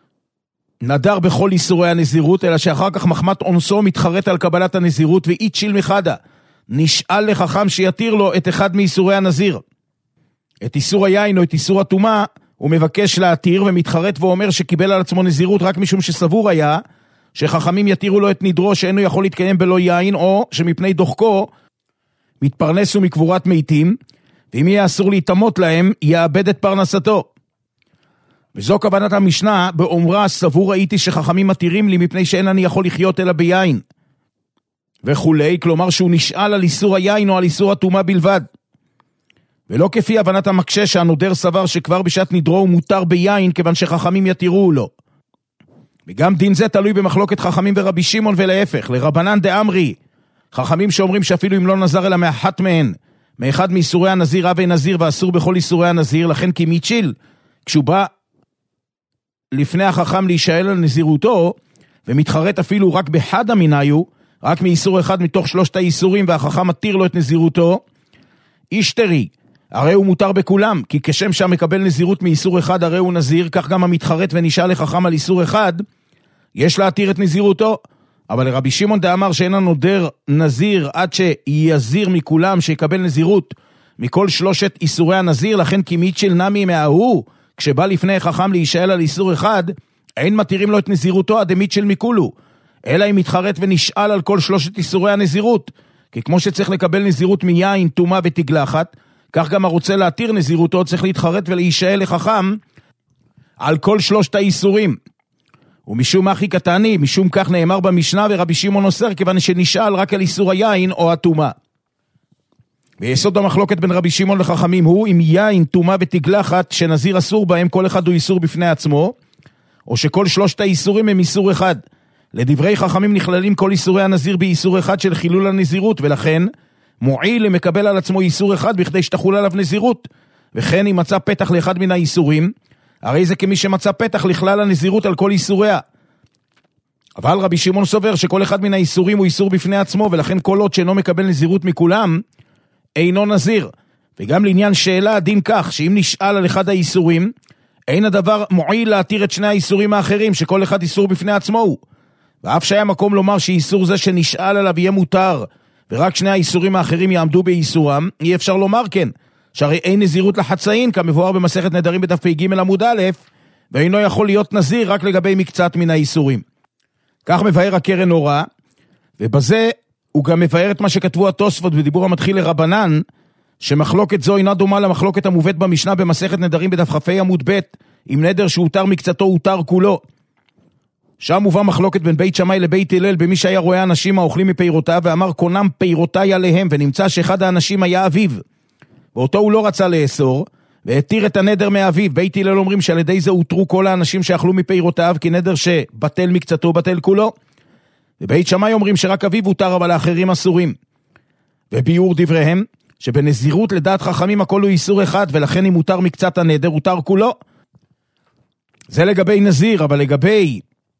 נדר בכל איסורי הנזירות, אלא שאחר כך מחמת אונסו מתחרט על קבלת הנזירות, ואית שיל מחדה, נשאל לחכם שיתיר לו את אחד מאיסורי הנזיר. את איסור היין או את איסור הטומאה, הוא מבקש להתיר ומתחרט ואומר שקיבל על עצמו נזירות רק משום שסבור היה, שחכמים יתירו לו את נדרו שאינו יכול להתקיים בלא יין, או שמפני דוחקו מתפרנסו מקבורת מתים, ואם יהיה אסור להתאמות להם, יאבד את פרנסתו. וזו כוונת המשנה, באומרה סבור הייתי שחכמים מתירים לי מפני שאין אני יכול לחיות אלא ביין. וכולי, כלומר שהוא נשאל על איסור היין או על איסור הטומאה בלבד. ולא כפי הבנת המקשה שהנודר סבר שכבר בשעת נדרו הוא מותר ביין כיוון שחכמים יתירו לו. וגם דין זה תלוי במחלוקת חכמים ורבי שמעון ולהפך, לרבנן דאמרי, חכמים שאומרים שאפילו אם לא נזר אלא מאחת מהן, מאחד מאיסורי הנזיר אבי נזיר ואסור בכל איסורי הנזיר, לכן כי מיצ'יל, כשהוא בא לפני החכם להישאל על נזירותו, ומתחרט אפילו רק בחד המיניו, רק מאיסור אחד מתוך שלושת האיסורים, והחכם מתיר לו את נזירותו, אישתרי, הרי הוא מותר בכולם, כי כשם שהמקבל נזירות מאיסור אחד הרי הוא נזיר, כך גם המתחרט ונשאל לחכם על איסור אחד, יש להתיר את נזירותו. אבל לרבי שמעון דאמר שאין הנודר נזיר עד שיזיר מכולם שיקבל נזירות מכל שלושת איסורי הנזיר, לכן כי מיצ'ל נמי מההוא, כשבא לפני חכם להישאל על איסור אחד, אין מתירים לו את נזירותו עד מיצ'ל מכולו, אלא אם מתחרט ונשאל על כל שלושת איסורי הנזירות, כי כמו שצריך לקבל נזירות מיין, תומה ותגלחת, כך גם הרוצה להתיר נזירותו צריך להתחרט ולהישאל לחכם על כל שלושת האיסורים. ומשום אחי קטני, משום כך נאמר במשנה ורבי שמעון אוסר, כיוון שנשאל רק על איסור היין או התומה. ויסוד המחלוקת בין רבי שמעון לחכמים הוא אם יין, תומה ותגלחת שנזיר אסור בהם כל אחד הוא איסור בפני עצמו, או שכל שלושת האיסורים הם איסור אחד. לדברי חכמים נכללים כל איסורי הנזיר באיסור אחד של חילול הנזירות, ולכן מועיל למקבל על עצמו איסור אחד בכדי שתחול עליו נזירות, וכן אם מצא פתח לאחד מן האיסורים, הרי זה כמי שמצא פתח לכלל הנזירות על כל איסוריה. אבל רבי שמעון סובר שכל אחד מן האיסורים הוא איסור בפני עצמו, ולכן כל עוד שאינו מקבל נזירות מכולם, אינו נזיר. וגם לעניין שאלה דין כך, שאם נשאל על אחד האיסורים, אין הדבר מועיל להתיר את שני האיסורים האחרים, שכל אחד איסור בפני עצמו הוא. ואף שהיה מקום לומר שאיסור זה שנשאל עליו יהיה מותר, ורק שני האיסורים האחרים יעמדו באיסורם, אי אפשר לומר כן, שהרי אין נזירות לחצאין, כמבואר במסכת נדרים בדף פ"ג עמוד א', ואינו יכול להיות נזיר רק לגבי מקצת מן האיסורים. כך מבאר הקרן אורה, ובזה הוא גם מבאר את מה שכתבו התוספות בדיבור המתחיל לרבנן, שמחלוקת זו אינה דומה למחלוקת המובאת במשנה במסכת נדרים בדף כ"ה עמוד ב', עם נדר שהותר מקצתו הותר כולו. שם מובא מחלוקת בין בית שמאי לבית הלל במי שהיה רואה אנשים האוכלים מפירותיו, ואמר קונם פירותיי עליהם, ונמצא שאחד האנשים היה אביו, ואותו הוא לא רצה לאסור, והתיר את הנדר מאביו. בית הלל אומרים שעל ידי זה הותרו כל האנשים שאכלו מפירותיו, כי נדר שבטל מקצתו בטל כולו. ובית שמאי אומרים שרק אביו הותר, אבל האחרים אסורים. וביור דבריהם, שבנזירות לדעת חכמים הכל הוא איסור אחד, ולכן אם הותר מקצת הנדר, הותר כולו. זה לגבי נזיר, אבל לגבי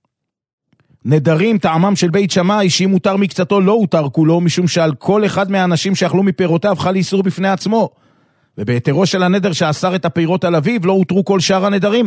נדרים, טעמם של בית שמאי, שאם הותר מקצתו לא הותר כולו, משום שעל כל אחד מהאנשים שאכלו מפירותיו חל איסור בפני עצמו. ובהתרו של הנדר שאסר את הפירות על אביו, לא הותרו כל שאר הנדרים.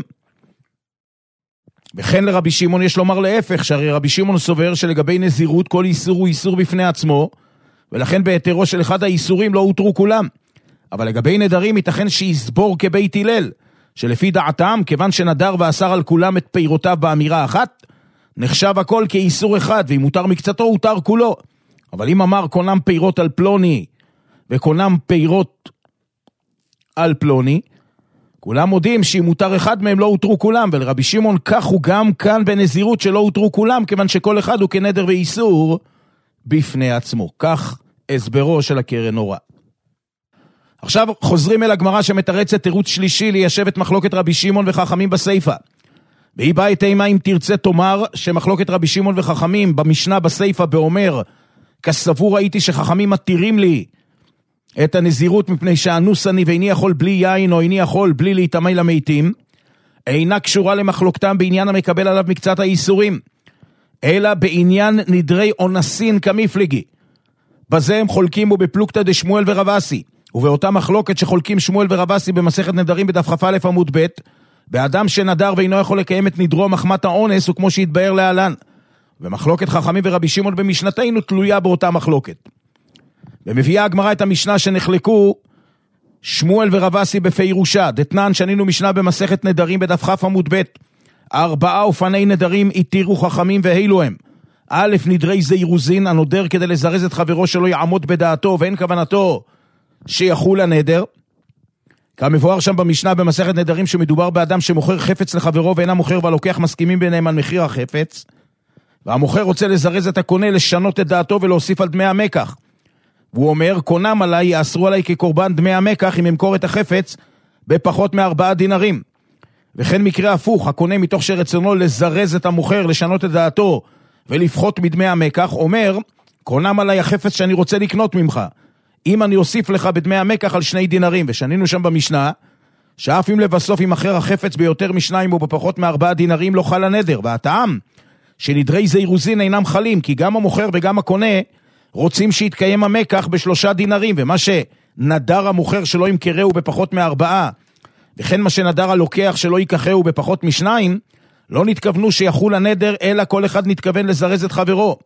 וכן לרבי שמעון יש לומר להפך, שהרי רבי שמעון סובר שלגבי נזירות כל איסור הוא איסור בפני עצמו, ולכן בהתרו של אחד האיסורים לא הותרו כולם. אבל לגבי נדרים ייתכן שיסבור כבית הלל, שלפי דעתם, כיוון שנדר ואסר על כולם את פירותיו באמירה אחת, נחשב הכל כאיסור אחד, ואם מותר מקצתו הותר כולו. אבל אם אמר קונם פירות על פלוני, וקונם פירות על פלוני, כולם מודים שאם מותר אחד מהם לא הותרו כולם, ולרבי שמעון כך הוא גם כאן בנזירות שלא הותרו כולם, כיוון שכל אחד הוא כנדר ואיסור בפני עצמו. כך הסברו של הקרן אורה. עכשיו חוזרים אל הגמרא שמתרצת תירוץ שלישי ליישב את מחלוקת רבי שמעון וחכמים בסייפה. והיא באה את אימה אם תרצה תאמר שמחלוקת רבי שמעון וחכמים במשנה בסייפה באומר, כסבור ראיתי שחכמים מתירים לי את הנזירות מפני שאנוס אני ואיני יכול בלי יין או איני יכול בלי להתאמי למתים, אינה קשורה למחלוקתם בעניין המקבל עליו מקצת האיסורים, אלא בעניין נדרי אונסין כמפלגי. בזה הם חולקים ובפלוגתא דשמואל ורבסי, ובאותה מחלוקת שחולקים שמואל ורבסי במסכת נדרים בדף כ"א עמוד ב', באדם שנדר ואינו יכול לקיים את נדרו מחמת האונס, הוא כמו שהתבאר להלן. ומחלוקת חכמים ורבי שמעון במשנתנו תלויה באותה מחלוקת. ומביאה הגמרא את המשנה שנחלקו שמואל ורבסי בפירושה, דתנן שנינו משנה במסכת נדרים בדף כ' עמוד ב', ארבעה אופני נדרים התירו חכמים והילו הם. א', נדרי זירוזין, הנודר כדי לזרז את חברו שלא יעמוד בדעתו ואין כוונתו שיחול הנדר. כמבואר שם במשנה במסכת נדרים שמדובר באדם שמוכר חפץ לחברו ואין המוכר והלוקח מסכימים ביניהם על מחיר החפץ, והמוכר רוצה לזרז את הקונה לשנות את דעתו ולהוסיף על דמי המקח, והוא אומר, קונם עליי, יאסרו עליי כקורבן דמי המקח אם אמכור את החפץ בפחות מארבעה דינרים. וכן מקרה הפוך, הקונה מתוך שרצונו לזרז את המוכר, לשנות את דעתו ולפחות מדמי המקח, אומר, קונם עליי החפץ שאני רוצה לקנות ממך. אם אני אוסיף לך בדמי המקח על שני דינרים, ושנינו שם במשנה, שאף אם לבסוף ימכר החפץ ביותר משניים או בפחות מארבעה דינרים לא חל הנדר, והטעם שנדרי זירוזין אינם חלים, כי גם המוכר וגם הקונה רוצים שיתקיים המקח בשלושה דינרים, ומה שנדר המוכר שלא ימכרהו בפחות מארבעה, וכן מה שנדר הלוקח שלא ייקחהו בפחות משניים, לא נתכוונו שיחול הנדר, אלא כל אחד נתכוון לזרז את חברו.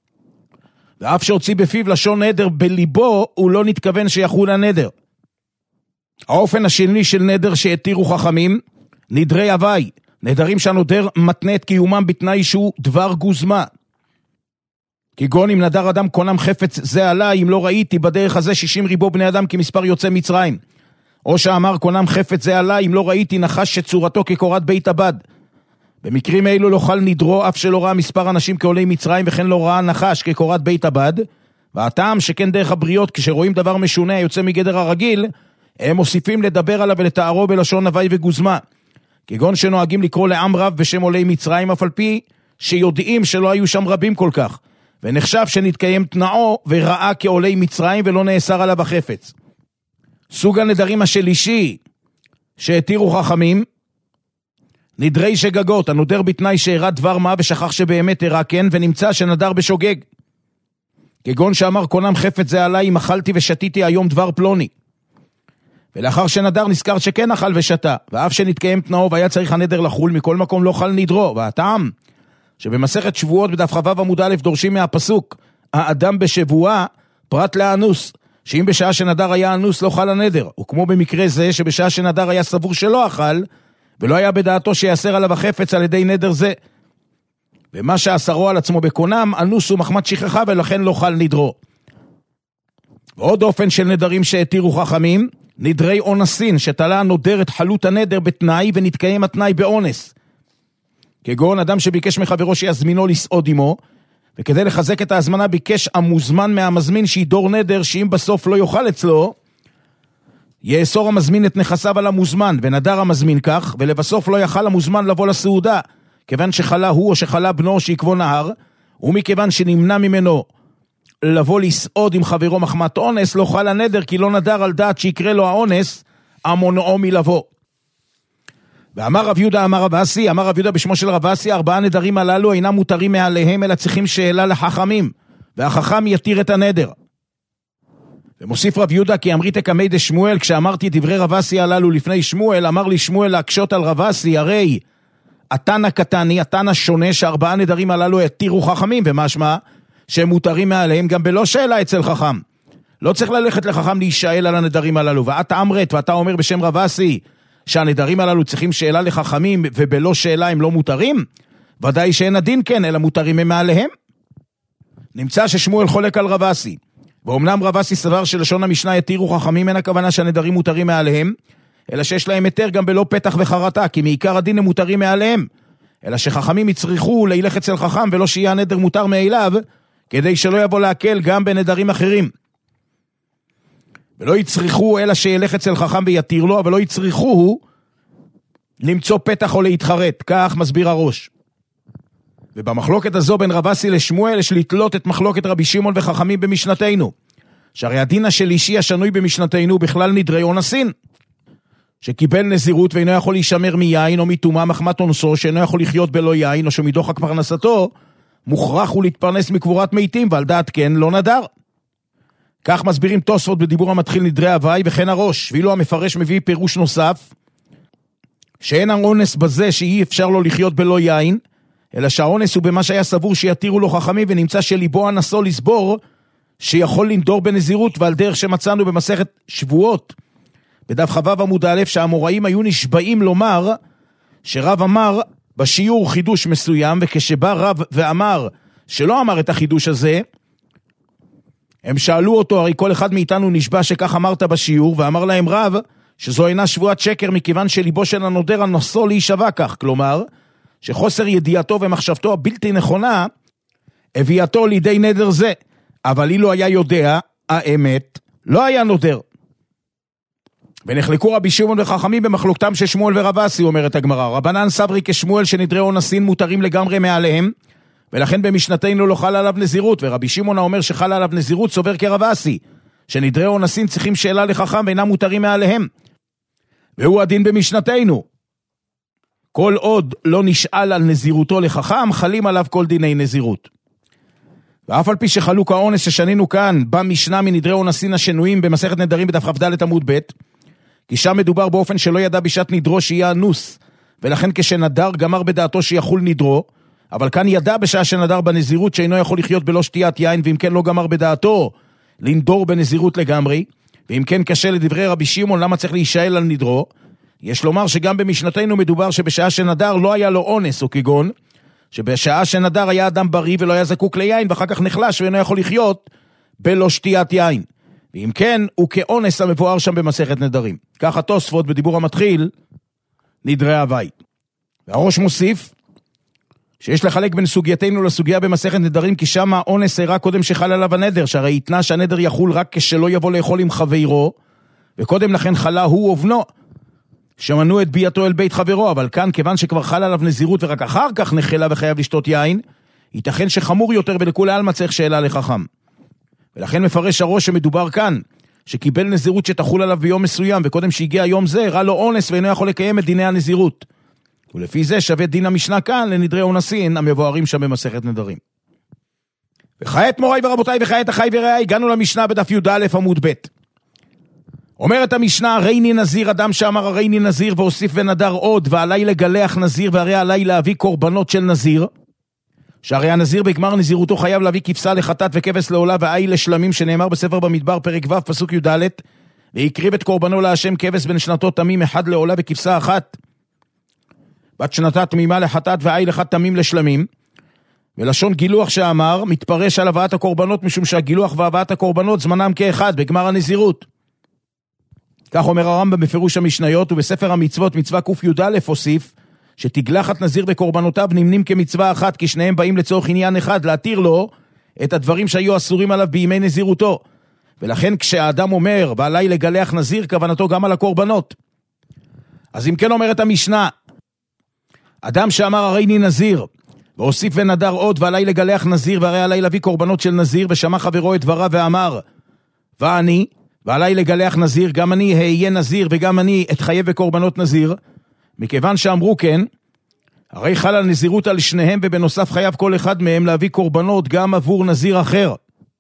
ואף שהוציא בפיו לשון נדר בליבו, הוא לא נתכוון שיחול הנדר. האופן השני של נדר שהתירו חכמים, נדרי הווי, נדרים שהנודר מתנה את קיומם בתנאי שהוא דבר גוזמה. כגון אם נדר אדם קונם חפץ זה עליי, אם לא ראיתי בדרך הזה שישים ריבו בני אדם כמספר יוצא מצרים. או שאמר קונם חפץ זה עליי, אם לא ראיתי נחש שצורתו כקורת בית הבד. במקרים אלו לא חל נדרו, אף שלא ראה מספר אנשים כעולי מצרים, וכן לא ראה נחש כקורת בית הבד. והטעם שכן דרך הבריות, כשרואים דבר משונה היוצא מגדר הרגיל, הם מוסיפים לדבר עליו ולתארו בלשון הווי וגוזמה. כגון שנוהגים לקרוא לעם רב בשם עולי מצרים, אף על פי שיודעים שלא היו שם רבים כל כך, ונחשב שנתקיים תנאו וראה כעולי מצרים ולא נאסר עליו החפץ. סוג הנדרים השלישי שהתירו חכמים, נדרי שגגות, הנודר בתנאי שהראה דבר מה ושכח שבאמת הראה כן, ונמצא שנדר בשוגג. כגון שאמר קונם חפץ זה עליי, אם אכלתי ושתיתי היום דבר פלוני. ולאחר שנדר נזכר שכן אכל ושתה, ואף שנתקיים תנאו והיה צריך הנדר לחול, מכל מקום לא חל נדרו. והטעם שבמסכת שבועות בדף חבב עמוד א' דורשים מהפסוק, האדם בשבועה פרט לאנוס, שאם בשעה שנדר היה אנוס לא חל הנדר, וכמו במקרה זה שבשעה שנדר היה סבור שלא אכל, ולא היה בדעתו שיאסר עליו החפץ על ידי נדר זה. ומה שאסרו על עצמו בקונם, אנוס הוא מחמת שכחה ולכן לא חל נדרו. ועוד אופן של נדרים שהתירו חכמים, נדרי אונסין, שתלה הנודר את חלות הנדר בתנאי ונתקיים התנאי באונס. כגון אדם שביקש מחברו שיזמינו לסעוד עמו, וכדי לחזק את ההזמנה ביקש המוזמן מהמזמין שידור נדר שאם בסוף לא יאכל אצלו, יאסור המזמין את נכסיו על המוזמן, ונדר המזמין כך, ולבסוף לא יכל המוזמן לבוא לסעודה, כיוון שחלה הוא או שחלה בנו שיקבו נהר, ומכיוון שנמנע ממנו לבוא לסעוד עם חברו מחמת אונס, לא חל הנדר, כי לא נדר על דעת שיקרה לו האונס, המונעו מלבוא. ואמר רב יהודה, אמר רב אסי, אמר רב יהודה בשמו של רב אסי, ארבעה נדרים הללו אינם מותרים מעליהם, אלא צריכים שאלה לחכמים, והחכם יתיר את הנדר. ומוסיף רב יהודה, כי אמרית כמי דה שמואל, כשאמרתי דברי רב אסי הללו לפני שמואל, אמר לי שמואל להקשות על רב אסי, הרי התנא קטני, התנא שונה, שארבעה נדרים הללו יתירו חכמים, ומשמע שהם מותרים מעליהם גם בלא שאלה אצל חכם. לא צריך ללכת לחכם להישאל על הנדרים הללו, ואתה אמרת, ואתה אומר בשם רב אסי, שהנדרים הללו צריכים שאלה לחכמים, ובלא שאלה הם לא מותרים, ודאי שאין הדין כן, אלא מותרים הם מעליהם. נמצא ששמואל חולק על רב אסי, ואומנם רב אסי סבר שלשון המשנה יתירו חכמים, אין הכוונה שהנדרים מותרים מעליהם, אלא שיש להם היתר גם בלא פתח וחרטה, כי מעיקר הדין הם מותרים מעליהם, אלא שחכמים יצריכו להילך אצל חכם, ולא שיהיה הנדר מותר מאליו, כדי שלא יבוא להקל גם בנדרים אחרים. ולא יצריכו אלא שילך אצל חכם ויתיר לו, אבל לא יצריכו למצוא פתח או להתחרט, כך מסביר הראש. ובמחלוקת הזו בין רב אסי לשמואל יש לתלות את מחלוקת רבי שמעון וחכמים במשנתנו, שהרי הדין השלישי השנוי במשנתנו בכלל נדרי אונסין, שקיבל נזירות ואינו יכול להישמר מיין או מטומאה מחמת אונסו, שאינו יכול לחיות בלא יין או שמדוחק פרנסתו, מוכרח הוא להתפרנס מקבורת מתים, ועל דעת כן לא נדר. כך מסבירים תוספות בדיבור המתחיל נדרי הווי וכן הראש, ואילו המפרש מביא פירוש נוסף, שאין האונס בזה שאי אפשר לו לחיות בלא יין, אלא שהאונס הוא במה שהיה סבור שיתירו לו חכמים, ונמצא שליבו הנסו לסבור שיכול לנדור בנזירות, ועל דרך שמצאנו במסכת שבועות, בדף חבב עמוד א', שהאמוראים היו נשבעים לומר, שרב אמר בשיעור חידוש מסוים, וכשבא רב ואמר שלא אמר את החידוש הזה, הם שאלו אותו, הרי כל אחד מאיתנו נשבע שכך אמרת בשיעור, ואמר להם רב, שזו אינה שבועת שקר, מכיוון שליבו של הנודר הנסו להישבע כך, כלומר, שחוסר ידיעתו ומחשבתו הבלתי נכונה, הביאתו לידי נדר זה, אבל אילו היה יודע, האמת, לא היה נודר. ונחלקו רבי שמעון וחכמים במחלוקתם של שמואל ורב אסי, אומרת הגמרא. רבנן סברי כשמואל שנדרי אונסין מותרים לגמרי מעליהם, ולכן במשנתנו לא חל עליו נזירות, ורבי שמעון אומר שחל עליו נזירות סובר כרב אסי, שנדרי אונסין צריכים שאלה לחכם ואינם מותרים מעליהם. והוא הדין במשנתנו. כל עוד לא נשאל על נזירותו לחכם, חלים עליו כל דיני נזירות. ואף על פי שחלוק האונס ששנינו כאן, במשנה מנדרי אונסין השנויים במסכת נדרים בדף כ"ד עמוד ב', כי שם מדובר באופן שלא ידע בשעת נדרו שיהיה אנוס, ולכן כשנדר גמר בדעתו שיחול נדרו, אבל כאן ידע בשעה שנדר בנזירות שאינו יכול לחיות בלא שתיית יין, ואם כן לא גמר בדעתו לנדור בנזירות לגמרי, ואם כן קשה לדברי רבי שמעון למה צריך להישאל על נדרו, יש לומר שגם במשנתנו מדובר שבשעה שנדר לא היה לו אונס או כגון, שבשעה שנדר היה אדם בריא ולא היה זקוק ליין, ואחר כך נחלש ואינו יכול לחיות בלא שתיית יין. ואם כן, הוא כאונס המבואר שם במסכת נדרים. ככה תוספות בדיבור המתחיל, נדרי הווי. והראש מוסיף, שיש לחלק בין סוגייתנו לסוגיה במסכת נדרים, כי שם האונס אירע קודם שחל עליו הנדר, שהרי יתנה שהנדר יחול רק כשלא יבוא לאכול עם חברו, וקודם לכן חלה הוא ובנו, שמנו את ביאתו אל בית חברו, אבל כאן כיוון שכבר חל עליו נזירות ורק אחר כך נחלה וחייב לשתות יין, ייתכן שחמור יותר ולכולי עלמא צריך שאלה לחכם. ולכן מפרש הראש שמדובר כאן, שקיבל נזירות שתחול עליו ביום מסוים, וקודם שהגיע יום זה, הראה לו אונס ואינו יכול לקיים את דיני הנזירות. ולפי זה שווה דין המשנה כאן לנדרי אונסין המבוארים שם במסכת נדרים. וכעת מוריי ורבותיי וכעת אחי ורעי, הגענו למשנה בדף י"א עמוד ב'. אומרת המשנה, רייני נזיר, אדם שאמר רייני נזיר והוסיף ונדר עוד, ועלי לגלח נזיר והרי עלי להביא קורבנות של נזיר, שהרי הנזיר בגמר נזירותו חייב להביא כבשה לחטאת וכבש לעולה ועי לשלמים, שנאמר בספר במדבר פרק ו' פסוק י"ד, והקריב את קורבנו להשם כבש בן שנתו תמים אחד לעולה וכבשה אחת בת שנתה תמימה לחטאת ועי לחת תמים לשלמים. ולשון גילוח שאמר מתפרש על הבאת הקורבנות, משום שהגילוח והבאת הקורבנות זמנם כאחד בגמר הנזירות. כך אומר הרמב"ם בפירוש המשניות, ובספר המצוות מצווה ק"י"א הוסיף שתגלחת נזיר וקורבנותיו נמנים כמצווה אחת, כי שניהם באים לצורך עניין אחד, להתיר לו את הדברים שהיו אסורים עליו בימי נזירותו. ולכן כשהאדם אומר ועלי לגלח נזיר, כוונתו גם על הקורבנות. אז אם כן אומרת המשנה, אדם שאמר הריני נזיר והוסיף ונדר עוד, ועלי לגלח נזיר והרי עלי להביא קורבנות של נזיר, ושמע חברו את דבריו ואמר ואני ועלי לגלח נזיר, גם אני אהיה נזיר וגם אני אתחייב בקורבנות נזיר, מכיוון שאמרו כן, הרי חל על נזירות על שניהם, ובנוסף חייב כל אחד מהם להביא קורבנות גם עבור נזיר אחר.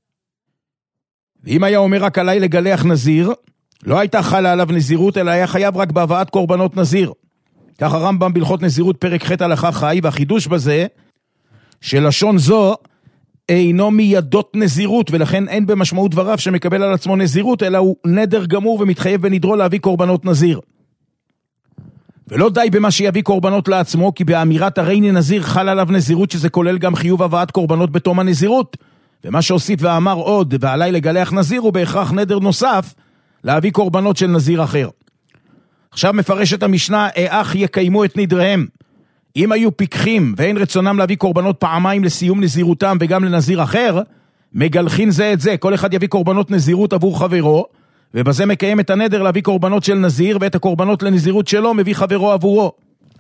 ואם היה אומר רק עלי לגלח נזיר, לא הייתה חלה עליו נזירות, אלא היה חייב רק בהבאת קורבנות נזיר. כך הרמב"ם בהלכות נזירות פרק ח' הלכה חי, והחידוש בזה שלשון זו אינו מידות נזירות, ולכן אין במשמעות דבריו שמקבל על עצמו נזירות, אלא הוא נדר גמור ומתחייב בנדרו להביא קורבנות נזיר. ולא די במה שיביא קורבנות לעצמו, כי באמירת הריני נזיר חל עליו נזירות, שזה כולל גם חיוב הבאת קורבנות בתום הנזירות. ומה שהוסיף ואמר עוד ועלי לגלח נזיר, הוא בהכרח נדר נוסף להביא קורבנות של נזיר אחר. עכשיו מפרשת המשנה, איך יקיימו את נדריהם. אם היו פיקחים ואין רצונם להביא קורבנות פעמיים לסיום נזירותם וגם לנזיר אחר, מגלחין זה את זה, כל אחד יביא קורבנות נזירות עבור חברו, ובזה מקיים את הנדר להביא קורבנות של נזיר, ואת הקורבנות לנזירות שלו מביא חברו עבורו.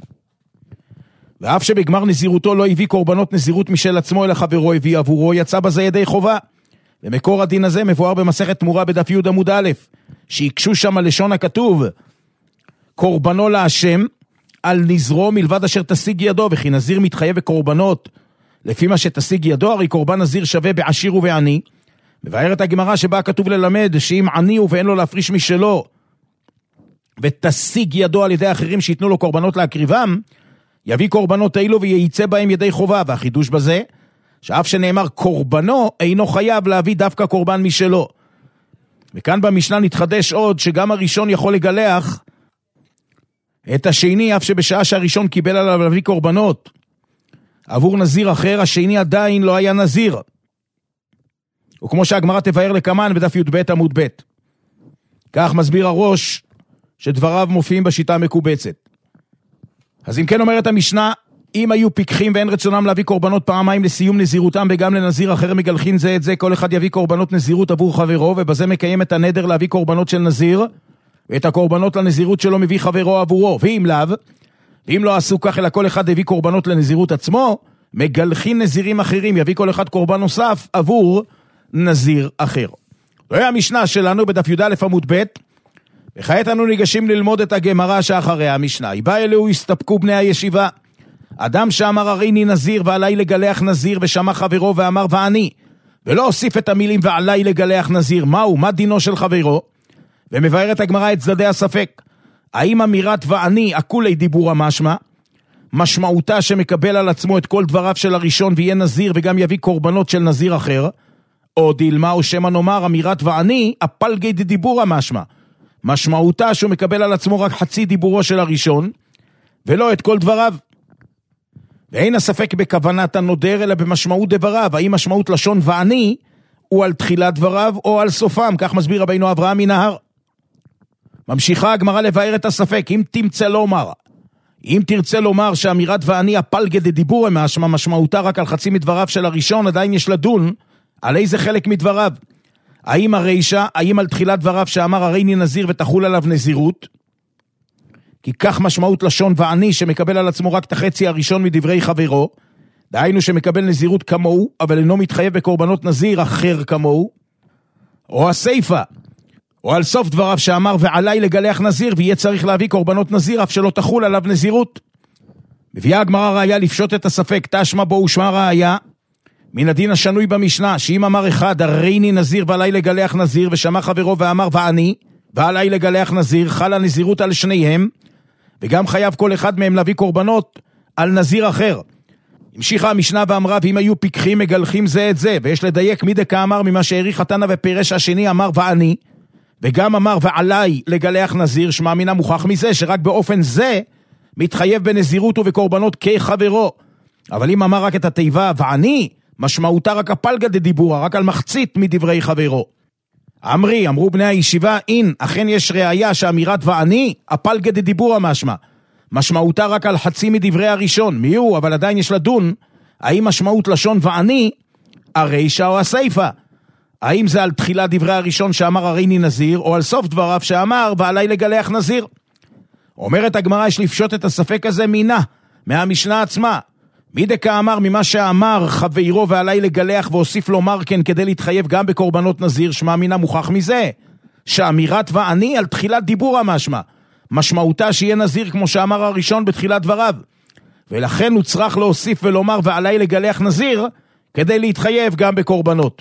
ואף שבגמר נזירותו לא הביא קורבנות נזירות משל עצמו אלא חברו הביא עבורו, יצא בזה ידי חובה. ומקור הדין הזה מבואר במסכת תמורה בדף י' עמוד א', שיקשו שם לשון הכתוב קורבנו להשם על נזרו מלבד אשר תשיג ידו, וכי נזיר מתחייב בקורבנות לפי מה שתשיג ידו, הרי קורבן נזיר שווה בעשיר ובעני. מבארת הגמרא שבה כתוב ללמד שאם עני הוא ואין לו להפריש משלו ותשיג ידו על ידי אחרים שיתנו לו קורבנות להקריבם, יביא קורבנות אילו וייצא בהם ידי חובה. והחידוש בזה שאף שנאמר קורבנו אינו חייב להביא דווקא קורבן משלו. וכאן במשנה נתחדש עוד שגם הראשון יכול לגלח את השני, אף שבשעה שהראשון קיבל עליו להביא קורבנות עבור נזיר אחר, השני עדיין לא היה נזיר. וכמו שהגמרא תבאר לכמן בדף י"ב עמוד ב'. כך מסביר הראש שדבריו מופיעים בשיטה המקובצת. אז אם כן אומרת המשנה, אם היו פיקחים ואין רצונם להביא קורבנות פעמיים לסיום נזירותם וגם לנזיר אחר מגלחין זה את זה, כל אחד יביא קורבנות נזירות עבור חברו, ובזה מקיים את הנדר להביא קורבנות של נזיר, ואת הקורבנות לנזירות שלו מביא חברו עבורו, ואם לאו, ואם לא עשו כך אלא כל אחד הביא קורבנות לנזירות עצמו, מגלחין נזירים אחרים, יביא כל אחד קורבן נוסף עבור נזיר אחר. זוהי המשנה שלנו בדף י"א עמוד ב', וכעת אנו ניגשים ללמוד את הגמרא שאחרי המשנה. היא באה אלו הסתפקו בני הישיבה. אדם שאמר הריני נזיר ועלי לגלח נזיר ושמע חברו ואמר ואני, ולא הוסיף את המילים ועלי לגלח נזיר, מהו, מה דינו של חברו? ומבארת הגמרא את צדדי הספק. האם אמירת ואני אקולי דיבור המשמע, משמעותה שמקבל על עצמו את כל דבריו של הראשון ויהיה נזיר וגם יביא קורבנות של נזיר אחר, או דילמה או שמה נאמר אמירת ואני הפלגי דיבור המשמע, משמעותה שהוא מקבל על עצמו רק חצי דיבורו של הראשון ולא את כל דבריו. ואין הספק בכוונת הנודר אלא במשמעות דבריו. האם משמעות לשון ואני הוא על תחילת דבריו או על סופם, כך מסביר רבינו אברהם מנהר. ממשיכה הגמרא לבאר את הספק. אם תמצא לומר אם תרצה לומר שאמירת ואני הפלגי דדיבור המשמע, משמעותה רק על חצי מדבריו של הראשון, עדיין יש לדון על איזה חלק מדבריו. האם הרישה, האם על תחילת דבריו שאמר הריני נזיר ותחול עליו נזירות, כי כך משמעות לשון ואני שמקבל על עצמו רק את החצי הראשון מדברי חברו, דהיינו שמקבל נזירות כמוהו אבל אינו מתחייב בקורבנות נזיר אחר כמוהו, או הסייפה, או על סוף דבריו שאמר ועלי לגלח נזיר ויהיה צריך להביא קורבנות נזיר אף שלא תחול עליו נזירות. מביאה הגמרא ראיה לפשוט את הספק, תשמע בו ושמע ראיה מן הדין השנוי במשנה, שאם אמר אחד הריני נזיר ועלי לגלח נזיר ושמע חברו ואמר ואני ועלי לגלח נזיר, חלה נזירות על שניהם וגם חייב כל אחד מהם להביא קורבנות על נזיר אחר. המשיכה המשנה ואמרה ואם היו פיקחים מגלחים זה את זה, ויש לדייק מי דקה אמר ממה שהעריך התנא ופירש השני אמר ואני וגם אמר ועלי לגלח נזיר, שמע מינה מוכח מזה שרק באופן זה מתחייב בנזירות ובקורבנות כחברו. אבל אם אמר רק את התיבה ואני, משמעותה רק הפלגה דדיבורה, רק על מחצית מדברי חברו. אמרי, אמרו בני הישיבה, אין, אכן יש ראיה שאמירת ואני, הפלגה דדיבורה משמע, משמעותה רק על חצי מדברי הראשון. מי הוא? אבל עדיין יש לדון, האם משמעות לשון ואני, הרישה או הסייפה? האם זה על תחילת דברי הראשון שאמר הריני נזיר, או על סוף דבריו שאמר ועלי לגלח נזיר? אומרת הגמרא, יש לפשוט את הספק הזה מינה, מהמשנה עצמה. מי דקה אמר ממה שאמר חברו ועלי לגלח והוסיף לומר כן כדי להתחייב גם בקורבנות נזיר, שמע מינה מוכח מזה שאמירת ואני על תחילת דיבור המשמע, משמעותה שיהיה נזיר כמו שאמר הראשון בתחילת דבריו, ולכן הוא צריך להוסיף ולומר ועלי לגלח נזיר כדי להתחייב גם בקורבנות.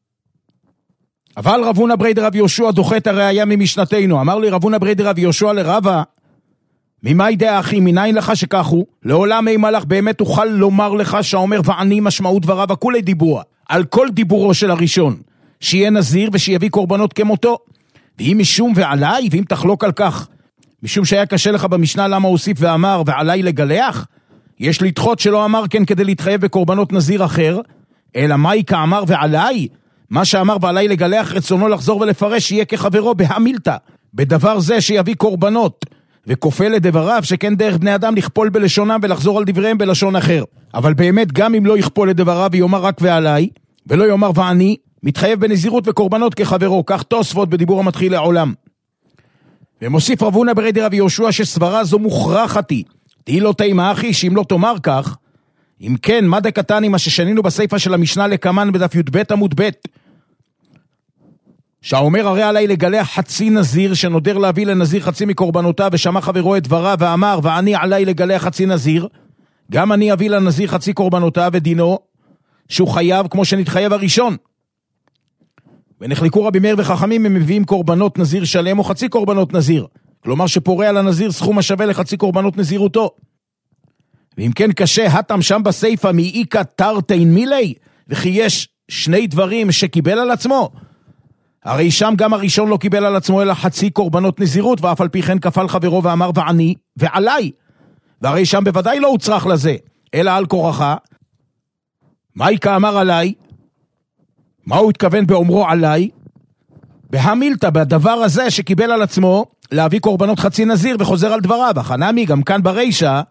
אבל רבונה ברי דרב יהושע דוחה את הראיה ממשנתנו. אמר לי רבונה ברי דרב יהושע לרבה, ממאי דעה אחי, מניין לך שכך הוא? לעולם אי מלך באמת אוכל לומר לך שאומר ואני משמעות דבריו הכולי דיבורה, על כל דיבורו של הראשון, שיהיה נזיר ושיביא קורבנות כמותו. ואם משום ועלי, ואם תחלוק על כך, משום שהיה קשה לך במשנה למה הוסיף ואמר ועלי לגלח, יש לדחות שלא אמר כן כדי להתחייב בקורבנות נזיר אחר, אלא מאי כאמר ועלי, מה שאמר ועלי לגלח רצונו לחזור ולפרש שיהיה כחברו בהמילתא, בדבר זה שיביא קורבנות, וכופה לדבריו שכן דרך בני אדם לכפול בלשונם ולחזור על דבריהם בלשון אחר. אבל באמת גם אם לא יכפול לדבריו ויאמר רק ועלי, ולא יאמר ואני, מתחייב בנזירות וקורבנות כחברו, כך תוספות בדיבור המתחיל לעולם. ומוסיף רבונה ברי דרב יהושע שסברה זו מוכרחתי, תהי לא תימה אחי, שאם לא תאמר כך, אם כן, מה דקתני מה ששנינו בסייפה של המשנה לקמן בדף י"ב עמוד ב', שהאומר הרי עלי לגלח חצי נזיר, שנודר להביא לנזיר חצי מקורבנותיו, ושמע חברו את דבריו ואמר ואני עלי לגלח חצי נזיר, גם אני אביא לנזיר חצי קורבנותיו, ודינו שהוא חייב כמו שנתחייב הראשון. ונחלקו רבי מאיר וחכמים הם מביאים קורבנות נזיר שלם או חצי קורבנות נזיר, כלומר שפורע על הנזיר סכום השווה לחצי קורבנות נזירותו. ואם כן קשה התם שם בסייפה מאיקה תרתין מילי, וכי יש שני דברים שקיבל על עצמו, הרי שם גם הראשון לא קיבל על עצמו אלא חצי קורבנות נזירות, ואף על פי כן כפל חברו ואמר ואני ועלי, והרי שם בוודאי לא הוצרך לזה אלא על כורחה. מאיקה אמר עלי, מה הוא התכוון באומרו עלי? בהמילתא, בדבר הזה שקיבל על עצמו להביא קורבנות חצי נזיר וחוזר על דבריו. החנמי גם כאן ברישה,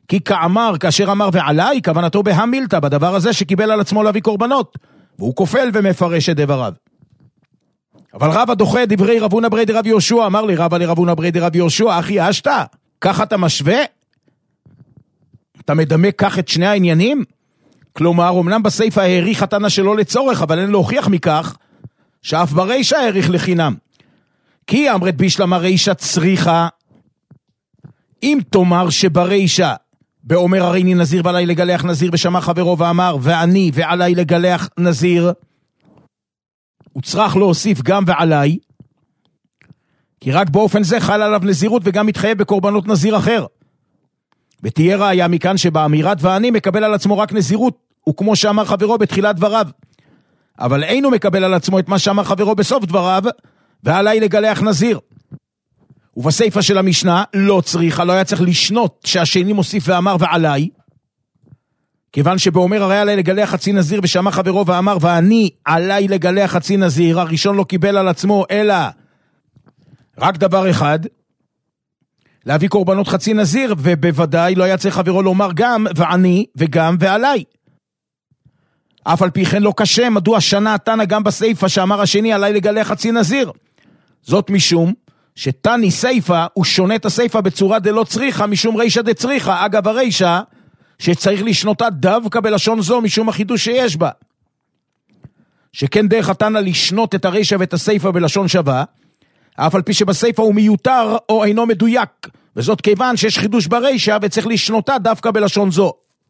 כי כאמר, כאשר אמר ועלי, כוונתו בהמילתא, בדבר הזה שקיבל על עצמו להביא קורבנות, והוא כופל ומפרש את דבריו. אבל רב הדוחה דברי רבונה ברי דרב יהושע, אמר לי רבא לרבונה ברי דרב יהושע, אחי אשתא, ככה אתה משווה? אתה מדמה כך את שני העניינים? כלומר, אמנם בסייפה העריך התנא שלו לצורך, אבל אין להוכיח מכך, שאף ברישא העריך לחינם. כי אמרת בישלמה רישא צריכה, אם תאמר שברישא, באומר הריני נזיר ועלי לגלח נזיר, ושמע חברו ואמר, ואני ועלי לגלח נזיר, הוא צריך להוסיף גם ועלי, כי רק באופן זה חל עליו נזירות וגם מתחייב בקורבנות נזיר אחר. ותהיה ראיה מכאן שבאמירת ואני מקבל על עצמו רק נזירות, וכמו שאמר חברו בתחילת דבריו. אבל אינו מקבל על עצמו את מה שאמר חברו בסוף דבריו, ועלי לגלח נזיר. ובסייפה של המשנה לא צריכה, לא היה צריך לשנות שהשני מוסיף ואמר ועלי, כיוון שבאומר הרי עלי לגלח חצי נזיר ושמע חברו ואמר ואני עלי לגלח חצי נזיר, הראשון לא קיבל על עצמו אלא רק דבר אחד, להביא קורבנות חצי נזיר, ובוודאי לא היה צריך חברו לומר גם ואני וגם ועלי. אף על פי כן לא קשה, מדוע שנה התנא גם בסייפה שאמר השני עלי לגלח חצי נזיר? זאת משום שתני סייפה הוא שונה את הסייפה בצורה דלא צריכה משום רישא דצריכה. אגב הרישא שצריך לשנותה דווקא בלשון זו משום החידוש שיש בה, שכן דרך התנא לשנות את הרישא ואת הסייפה בלשון שווה, אף על פי שבסייפה הוא מיותר או אינו מדויק, וזאת כיוון שיש חידוש ברישא וצריך לשנותה דווקא בלשון זו.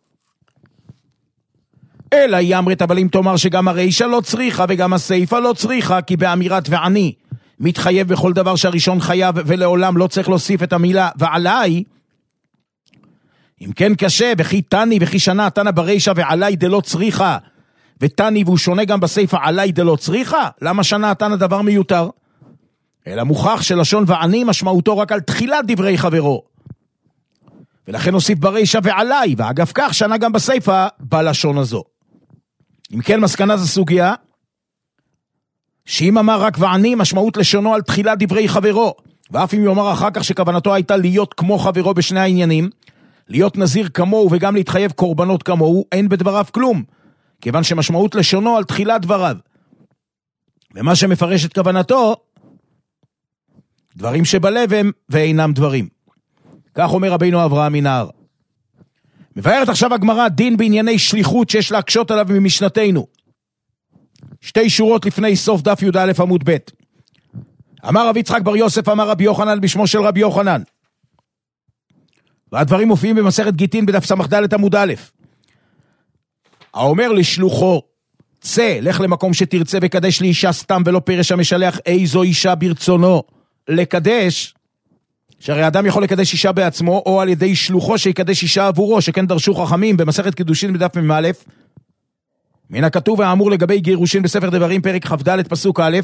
אלא היא אמרת, אבל אם תאמר שגם הרישא לא צריכה וגם הסייפה לא צריכה, כי באמירת ועני מתחייב בכל דבר שהראשון חייב ולעולם לא צריך להוסיף את המילה ועלי, אם כן קשה, וכי תני וכי שנה תנא ברישא ועלי דלא צריכה, ותני והוא שונה גם בסייפה עלי דלא צריכה, למה שנה תנא דבר מיותר? אלא מוכח שלשון ועני משמעותו רק על תחילת דברי חברו, ולכן הוסיף ברישא ועלי, ואגב כך שנה גם בסייפה בלשון הזו. אם כן מסקנה זו סוגיה, שאם אמר רק ועני משמעות לשונו על תחילת דברי חברו, ואף אם יאמר אחר כך שכוונתו הייתה להיות כמו חברו בשני העניינים, להיות נזיר כמוהו וגם להתחייב קורבנות כמוהו, אין בדבריו כלום, כיוון שמשמעות לשונו על תחילת דבריו. ומה שמפרש את כוונתו, דברים שבלב הם ואינם דברים. כך אומר רבינו אברהם מנהר. מבארת עכשיו הגמרא דין בענייני שליחות שיש להקשות עליו ממשנתנו. שתי שורות לפני סוף דף י"א עמוד ב'. אמר רבי יצחק בר יוסף, אמר רבי יוחנן בשמו של רבי יוחנן. והדברים מופיעים במסכת גיטין בדף סמ"ד עמוד א'. האומר לשלוחו, צא, לך למקום שתרצה וקדש לאישה סתם ולא פרש המשלח איזו אישה ברצונו לקדש, שהרי אדם יכול לקדש אישה בעצמו או על ידי שלוחו שיקדש אישה עבורו, שכן דרשו חכמים במסכת קידושין בדף מ"א, מן הכתוב והאמור לגבי גירושין בספר דברים פרק כ"ד פסוק א',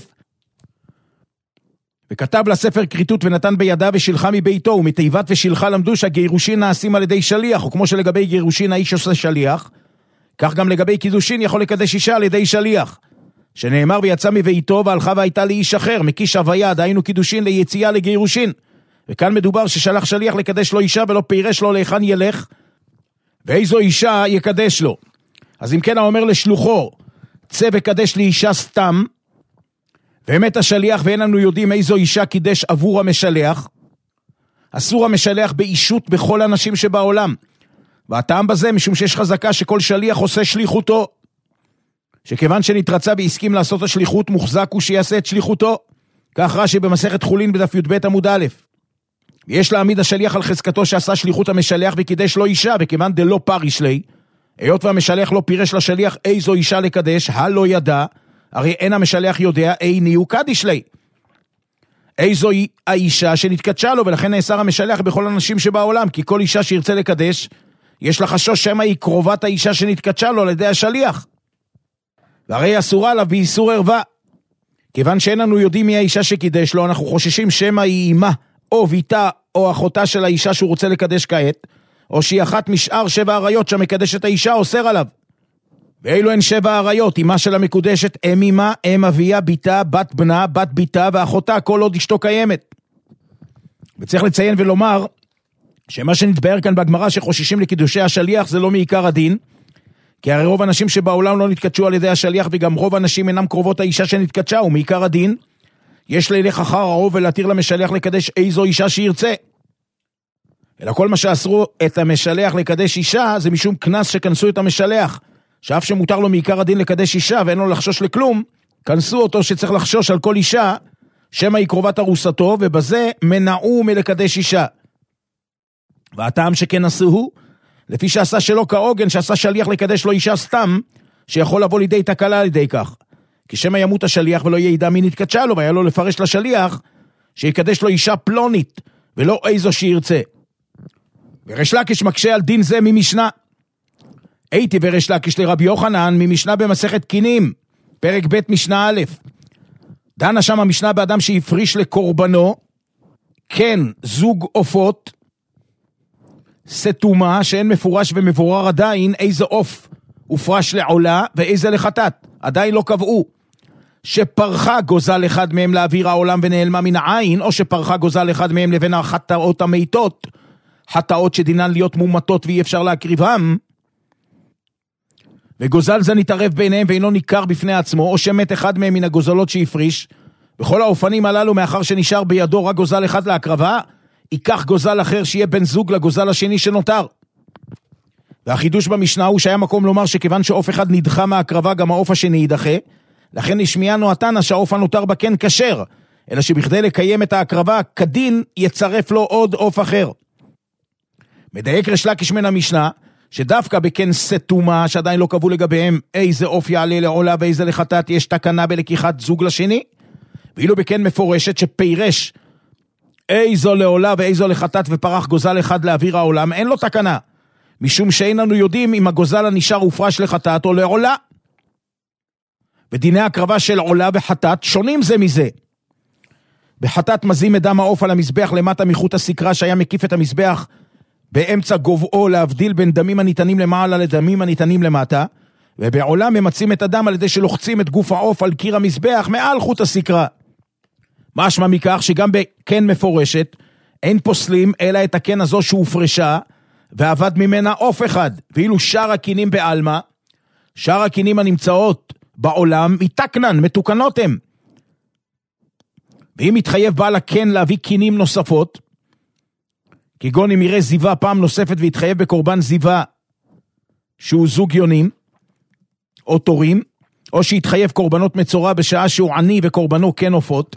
וכתב לספר כריתות ונתן בידה ושילחה מביתו, ומתיבת ושילחה למדו שהגירושין נעשים על ידי שליח, וכמו שלגבי גירושין האיש עושה שליח, כך גם לגבי קידושין יכול לקדש אישה על ידי שליח, שנאמר ויצא מביתו והלכה והייתה לאיש אחר, מקיש הוויה, דהיינו קידושין ליציאה לגירושין. וכאן מדובר ששלח שליח לקדש לו אישה ולא פירש לו להיכן ילך, ואיזו אישה יקדש לו. אז אם כן האומר לשלוחו, צא וקדש לאישה סתם, באמת השליח ואין לנו יודעים איזו אישה קידש עבור המשלח, אסור המשלח באישות בכל אנשים שבעולם. והטעם בזה משום שיש חזקה שכל שליח עושה שליחותו, שכיוון שנתרצה והסכים לעשות השליחות, מוחזק הוא שיעשה את שליחותו. כך רש"י במסכת חולין בדף י"ב עמוד א'. יש להעמיד השליח על חזקתו שעשה שליחות המשלח וקידש לו אישה, וכיוון דלא פריש לי, היות והמשלח לא פירש לשליח איזו אישה לקדש, הלא ידע, הרי אין המשלח יודע איני הוא קדיש לי. איזו האישה שנתקדשה לו, ולכן נאסר המשלח בכל אנשים שבעולם, כי כל אישה שירצה לקדש, יש לה חשוש שמא היא קרובת האישה שנתקדשה לו על ידי השליח. והרי אסורה לה באיסור ערווה. כיוון שאין לנו יודעים מי האישה שקידש לו, אנחנו חוששים שמא היא אימה, או ביתה, או אחותה של האישה שהוא רוצה לקדש כעת, או שהיא אחת משאר שבע עריות שהמקדשת האישה אוסר עליו. ואילו הן שבע עריות, אימה של המקודשת, אם אימה, אם אביה, ביתה, בת בנה, בת ביתה, ואחותה, כל עוד אשתו קיימת. וצריך לציין ולומר, שמה שנתבהר כאן בגמרא שחוששים לקידושי השליח זה לא מעיקר הדין, כי הרי רוב האנשים שבעולם לא נתקדשו על ידי השליח, וגם רוב האנשים אינם קרובות האישה שנתקדשה, ומעיקר הדין, יש לילך אחר הרוב ולהתיר למשלח לקדש איזו אישה שירצה. אלא כל מה שאסרו את המשלח לקדש אישה, זה משום כנס שכנסו את המשלח, שאף שמותר לו מעיקר הדין לקדש אישה, ואין לו לחשוש לכלום, כנסו אותו שצריך לחשוש על כל אישה, שמה היא קרובת ארוסתו, ובזה מנעו מלקדש אישה. והטעם שכן עשו, לפי שעשה שלא כעוגן, שעשה שליח לקדש לו אישה סתם, שיכול לבוא לידי תקלה על ידי כך. כי שמה ימות השליח ולא ידע מי נתקדשה לו, והיה לו לפרש לשליח, שיקדש לו אישה פלונית, ולא איזו שירצה. וריש לקיש מקשה על דין זה ממשנה. הייתי וריש לקיש לרבי יוחנן, ממשנה במסכת קינים, פרק ב' משנה א'. דנה שם המשנה באדם שהפריש לקורבנו, כן, זוג עופות, סתומה, שאין מפורש ומבורר עדיין, איזה עוף הופרש לעולה, ואיזה לחטאת. עדיין לא קבעו. שפרחה גוזל אחד מהם לאוויר העולם ונעלמה מן העין, או שפרחה גוזל אחד מהם לבין החטאות המיתות, חטאות שדינן להיות מומתות ואי אפשר להקריבם, וגוזל זה נתערב ביניהם ואינו ניכר בפני עצמו, או שמת אחד מהם מן הגוזלות שהפריש, בכל האופנים הללו מאחר שנשאר בידו רק גוזל אחד להקרבה, ייקח גוזל אחר שיהיה בן זוג לגוזל השני שנותר. והחידוש במשנה הוא שהיה מקום לומר שכיוון שעוף אחד נדחה מההקרבה גם העוף השני יידחה, לכן נשמיענו התנא שהעוף הנותר בה כן כשר, אלא שבכדי לקיים את ההקרבה כדין יצרף לו עוד עוף אחר. מדייק ריש לקיש מן המשנה, שדווקא בכן סתומה, שעדיין לא קבעו לגביהם איזה עוף יעלה לעולה ואיזה לחטאת, יש תקנה בלקיחת זוג לשני, ואילו בכן מפורשת שפירש איזו לעולה ואיזו לחטאת ופרח גוזל אחד לאוויר העולם, אין לו תקנה, משום שאין לנו יודעים אם הגוזל הנשאר הופרש לחטאת או לעולה. ודיני הקרבה של עולה וחטאת שונים זה מזה. בחטאת מזים את דם העוף על המזבח למטה מחוט הסקרה שהיה מקיף את המזבח באמצע גובעו, להבדיל בין דמים הניתנים למעלה לדמים הניתנים למטה, ובעולה ממצים את הדם על ידי שלוחצים את גוף העוף על קיר המזבח מעל חוט הסקרה. משמע מכך שגם בקן מפורשת אין פוסלים אלא את הקן הזו שהופרשה ועבד ממנה עוף אחד, ואילו שאר הקינים בעלמה, שאר הקינים הנמצאות בעולם מתקנן, מתוקנות הם. ואם מתחייב בעל הקן להביא קינים נוספות, כגון אם יראה זיווה פעם נוספת והתחייב בקורבן זיווה שהוא זוג יונים או תורים, או שהתחייב קורבנות מצורע בשעה שהוא עני וקורבנו כן עופות,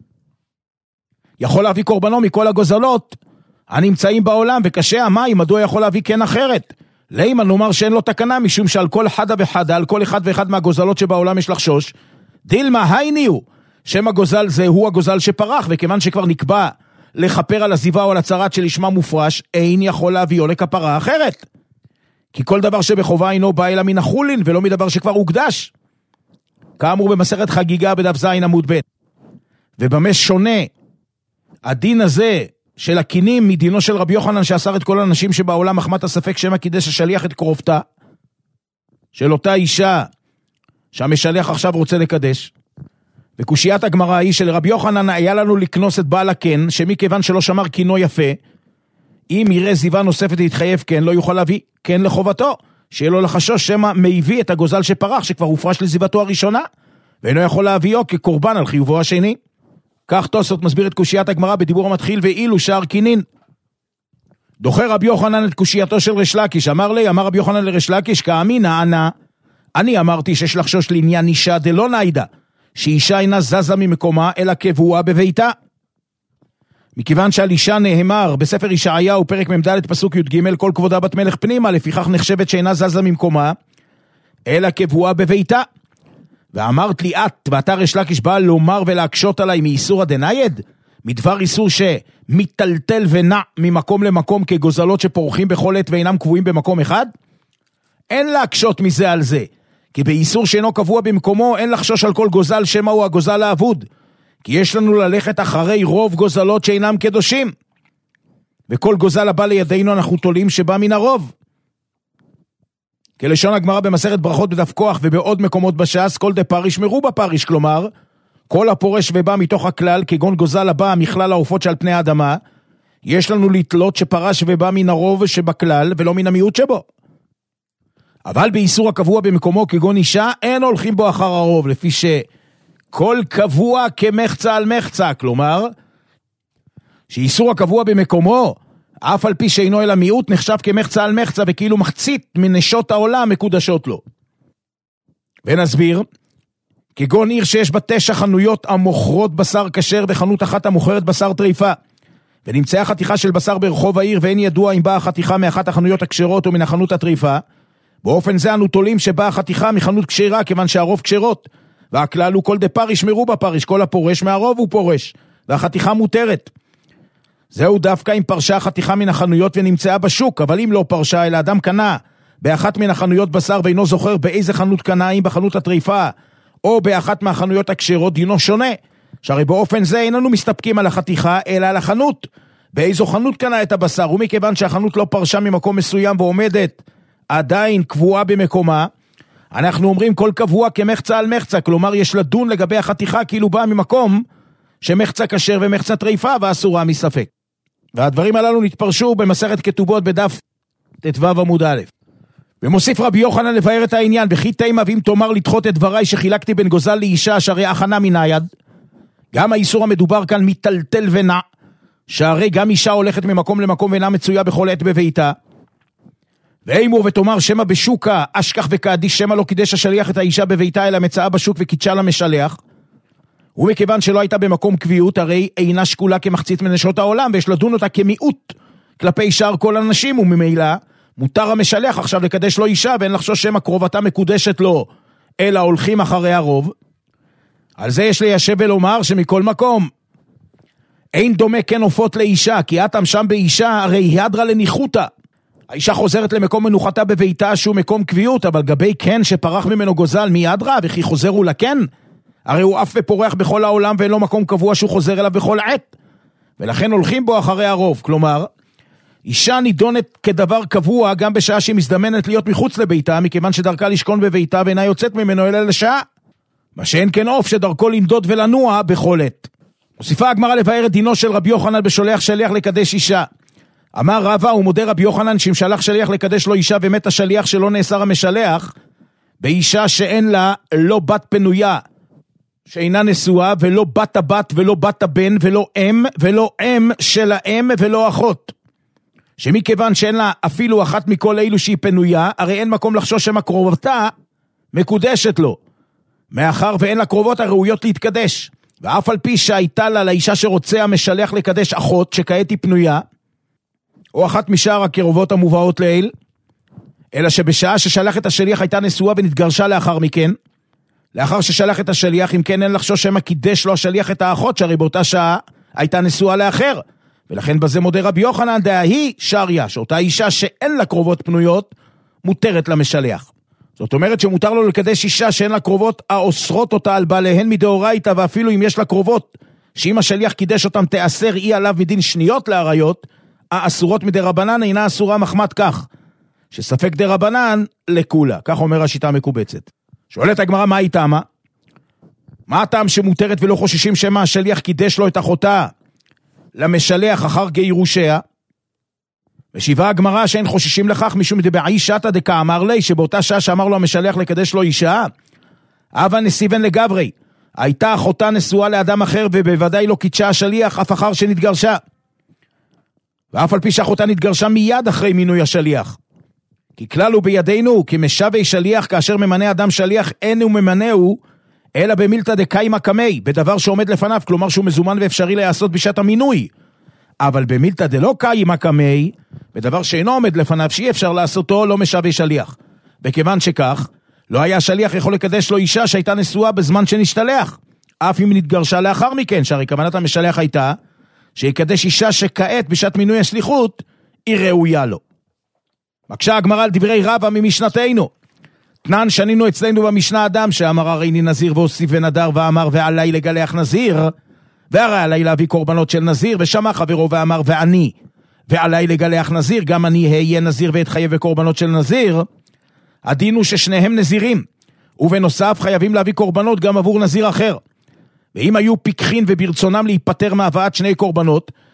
יכול להביא קורבנו מכל הגוזלות הנמצאים בעולם, וקשה המים, מדוע יכול להביא כן אחרת? לימה נאמר שאין לו תקנה, משום שעל כל חדה וחדה, על כל אחד ואחד מהגוזלות שבעולם יש לחשוש, דילמה הייניו, שם הגוזל זה הוא הגוזל שפרח, וכיוון שכבר נקבע לחפר על הזיווה או על הצרת שלשמה מופרש, אין יכול להביאו לכפרה אחרת. כי כל דבר שבחובה אינו בא אלא מן החולין, ולא מדבר שכבר הוקדש. כאמור במסכת חגיגה בדף זין עמוד ב'. ובמה שונה הדין הזה של הקינים מדינו של רבי יוחנן שאסר את כל האנשים שבעולם מחמת הספק שמה קידש השליח את קרובתה של אותה אישה שהמשליח עכשיו רוצה לקדש. וקושיית הגמרא היא שלרבי יוחנן היה לנו לקנוס את בעל הקן, שמכיוון שלא שמר קינו יפה, אם יראה זיווה נוספת להתחייב כן, לא יוכל להביא כן לחובתו, שיהיה לו לחשוש שמה מביא את הגוזל שפרח שכבר הופרש לזיוותו הראשונה, ואינו יכול להביאו כקורבן על חיובו השני. כך תוספות מסביר את קושיית הגמרא בדיבור המתחיל ואילו שער קינין. דוחה רבי יוחנן את קושייתו של ריש לקיש, אמר לי, אמר רבי יוחנן לריש לקיש, כאמינה ענה, אני אמרתי שיש לחשוש לעניין אישה דלא נעידה, שאישה אינה זזה ממקומה אלא קבועה בביתה. מכיוון שעל אישה נאמר בספר ישעיהו פרק ממדלת פסוק י"ג, כל כבודה בת מלך פנימה, לפיכך נחשבת שאינה זזה ממקומה אלא קבועה בביתה. ואמרת לי את, ואתה ריש לקיש בא לומר ולהקשות עליי מאיסור הדנייד, מדבר איסור שמטלטל ונע ממקום למקום כגוזלות שפורחים בכל עת ואינם קבועים במקום אחד? אין להקשות מזה על זה, כי באיסור שאינו קבוע במקומו אין לחשוש על כל גוזל שמה הוא הגוזל האבוד, כי יש לנו ללכת אחרי רוב גוזלות שאינם קדושים, וכל גוזל הבא לידינו אנחנו תולים שבא מן הרוב. כלשון הגמרא במסכת ברכות בדף כוח ובעוד מקומות בש"ס, כל דה פריש מרו בפריש, כלומר, כל הפורש ובא מתוך הכלל, כגון גוזל הבא מכלל העופות שעל פני האדמה, יש לנו לתלות שפרש ובא מן הרוב שבכלל ולא מן המיעוט שבו. אבל באיסור הקבוע במקומו כגון אישה, אין הולכים בו אחר הרוב, לפי שכל קבוע כמחצה על מחצה, כלומר, שאיסור הקבוע במקומו, אף על פי שאינו אל המיעוט, נחשב כמחצה על מחצה, וכאילו מחצית מנשות העולם מקודשות לו. ונסביר, כגון עיר שיש בה תשע חנויות המוכרות בשר כשר, וחנות אחת המוכרת בשר טריפה, ונמצאה חתיכה של בשר ברחוב העיר, ואין ידוע אם באה החתיכה מאחת החנויות הכשרות או מן החנות הטריפה, באופן זה אנו תולים שבאה החתיכה מחנות כשרה, כיוון שהרוב כשרות, והכלל הוא כל דפר ישמרו בפריש, כל הפורש מהרוב הוא פורש, והחתיכה מותרת. זהו דווקא אם פרשה החתיכה מן החנויות ונמצאה בשוק, אבל אם לא פרשה, אלא אדם קנה באחת מן החנויות בשר ואינו זוכר באיזה חנות קנה, אם בחנות הטריפה או באחת מהחנויות הכשרות, דינו שונה. שהרי באופן זה איננו מסתפקים על החתיכה, אלא על החנות. באיזו חנות קנה את הבשר, ומכיוון שהחנות לא פרשה ממקום מסוים ועומדת עדיין קבועה במקומה, אנחנו אומרים כל קבוע כמחצה על מחצה, כלומר יש לדון לגבי החתיכה כאילו באה ממקום שמחצה כשר ומחצה טריפה ואסורה מספק. והדברים הללו נתפרשו במסכת כתובות בדף תתוו עמוד א'. ומוסיף רבי יוחנן לבאר את העניין, וכי תימה ואם תאמר לדחות את דבריי שחילקתי בין גוזל לאישה שהרי הכנה מן היד, גם האיסור המדובר כאן מטלטל ונע, שהרי גם אישה הולכת ממקום למקום ואינה מצויה בכל עת בביתה, ואימור ותאמר שמה בשוקה אשכח וקדיש, שמה לא קידש השליח את האישה בביתה אלא מצאה בשוק וקידשה למשלח, ומכיוון שלא הייתה במקום קביעות, הרי אינה שקולה כמחצית מנשות העולם, ויש לדון אותה כמיעוט כלפי שאר כל הנשים, וממילא מותר המשלח עכשיו לקדש לו אישה, ואין לחשוש שמה קרובתה מקודשת לו, אלא הולכים אחרי הרוב. על זה יש ליישב ולומר שמכל מקום אין דומה כן עופות לאישה, כי אתם שם באישה הרי היא הדרה לניחותה. האישה חוזרת למקום מנוחתה בביתה שהוא מקום קביעות, אבל גבי כן שפרח ממנו גוזל מי הדרה, וכי חוזרו לכן, הרי הוא אף ופורח בכל העולם ואין לו מקום קבוע שהוא חוזר אליו בכל עת, ולכן הולכים בו אחרי הרוב. כלומר, אישה נידונת כדבר קבוע גם בשעה שהיא מזדמנת להיות מחוץ לביתה, מכיוון שדרכה לשכון בביתה ואינה יוצאת ממנו אלא לשעה, מה שאין כן עוף שדרכו לנדוד ולנוע בכל עת. מוסיפה הגמרא לבאר את דינו של רבי יוחנן בשולח שליח לקדש אישה. אמר רבא ומודה רבי יוחנן שאם שלח שליח לקדש לו אישה ומת השליח שלא נאסר המשלח, באישה שאין לה לא בת פנויה שאינה נשואה, ולא בת הבת ולא בת הבן ולא אם ולא אם של האם ולא אחות, שמכיוון שאין לה אפילו אחת מכל אלו שהיא פנויה, הרי אין מקום לחשוש שמה קרובתה מקודשת לו, מאחר ואין לה קרובות הראויות להתקדש. ואף על פי שהייתה לה לאישה שרוצה המשלח לקדש אחות שכעת היא פנויה, או אחת משאר הקרובות המובאות לעיל, אלא שבשעה ששלח את השליח הייתה נשואה ונתגרשה לאחר מכן, לאחר ששלח את השליח, אם כן אין לחשוש שמה קידש לו השליח את האחות, שהרי באותה שעה הייתה נשואה לאחר. ולכן בזה מודה רבי יוחנן דהי שריה, שאותה אישה שאין לה קרובות פנויות מותרת למשלח. זאת אומרת שמותר לו לקדש אישה שאין לה קרובות האוסרות אותה על בעליהן מדאורייתא, ואפילו אם יש לה קרובות שאם השליח קידש אותם תאסר אי עליו מדין שניות לעריות, האסורות מדרבנן אינה אסורה מחמת כך שספק דרבנן לכולה. כך אומר השיטה המקובצת. שואלת הגמרא מה היא טעמה? מה הטעם שמותרת ולא חוששים שמה השליח קידש לו את אחותה למשלח אחר גירושיה? ושיבה הגמרא שאין חוששים לכך משום דבעי שתא דקאמר לי, שבאותה שעה שאמר לו המשלח לקדש לו אישה, אבא נסיבן לגברי, הייתה אחותה נשואה לאדם אחר ובוודאי לא קידשה השליח אף אחר שנתגרשה, ואף על פי שאחותה נתגרשה מיד אחרי מינוי השליח. כי כלל הוא בידינו, כי משווה שליח כאשר ממנה אדם שליח אין הוא ממנהו, אלא במילתא דקיימא קמי, בדבר שעומד לפניו, כלומר שהוא מזומן ואפשרי לעשות בשעת המינוי. אבל במילתא דלא קיימא קמי, בדבר שאינו עומד לפניו שאי אפשר לעשותו, לא משווה שליח. וכיוון שכך, לא היה שליח יכול לקדש לו אישה שהייתה נשואה בזמן שנשתלח, אף אם נתגרשה לאחר מכן, שהרי כוונת המשלח הייתה שיקדש אישה שכעת בשעת מינוי השליחות היא ראויה לו. מקשה הגמרא על דברי רבא ממשנתנו. תנן שנינו אצלנו במשנה אדם שאמר הרי אני נזיר והוסיף ונדר ואמר ועלי לגלח נזיר, והרי עלי להביא קורבנות של נזיר, ושמע חברו ואמר ואני ועלי לגלח נזיר, גם אני אהיה נזיר ואתחייב בקורבנות של נזיר. הדין הוא ששניהם נזירים, ובנוסף חייבים להביא קורבנות גם עבור נזיר אחר. ואם היו פיקחין וברצונם להיפטר מהבאת שני קורבנות,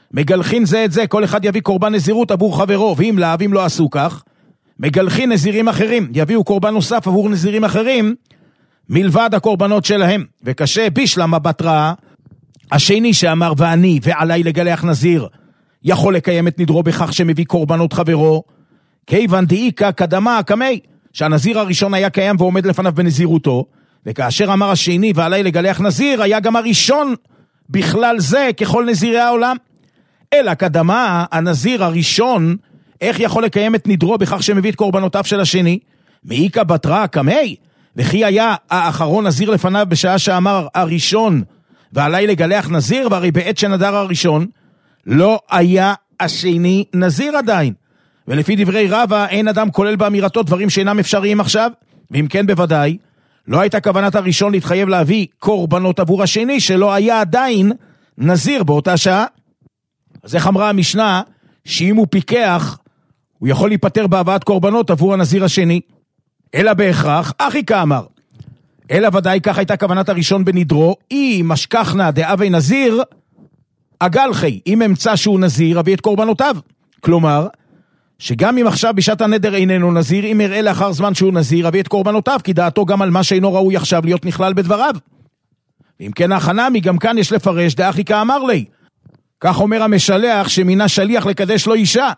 מגלחין זה את זה, כל אחד יביא קורבן נזירות עבור חברו, ואם לא, ואם לא עשו כך, מגלחין נזירים אחרים, יביאו קורבן נוסף עבור נזירים אחרים, מלבד הקורבנות שלהם, וקשה בישלמה בתראה, השני שאמר ואני ועלי לגלח נזיר, יכול לקיים את נדרו בכך שמביא קורבנות חברו, כיוון דאיקה קדמה הקמי, שהנזיר הראשון היה קיים ועומד לפניו בנזירותו, וכאשר אמר השני ועלי לגלח נזיר, היה גם הראשון בכלל זה ככל נזירי העולם. אלא קדמה, הנזיר הראשון, איך יכול לקיים את נדרו בכך שמביא את קורבנותיו של השני? מאיקה בתראה קמי, וכי היה האחרון נזיר לפניו בשעה שאמר הראשון ועלי לגלח נזיר, והרי בעת שנדר הראשון לא היה השני נזיר עדיין. ולפי דברי רבא אין אדם כולל באמירתו דברים שאינם אפשריים עכשיו, ואם כן בוודאי לא הייתה כוונת הראשון להתחייב להביא קורבנות עבור השני שלא היה עדיין נזיר באותה שעה. אז איך אמרה המשנה שאם הוא פיקח הוא יכול להיפטר בהבאת קורבנות עבור הנזיר השני? אלא בהכרח אחי כאמר, אלא ודאי כך הייתה כוונת הראשון בנדרו, אם משכחנה דאבי נזיר אגלחי, אם אמצא שהוא נזיר הביא את קורבנותיו. כלומר שגם אם עכשיו בשעת הנדר איננו נזיר, אם יראה לאחר זמן שהוא נזיר הביא את קורבנותיו, כי דעתו גם על מה שאינו ראוי עכשיו להיות נכלל בדבריו. ואם כן החנמי, גם כאן יש לפרש דאחי כאמר לי, כך אומר המשלח שמינה שליח לקדש לו אישה.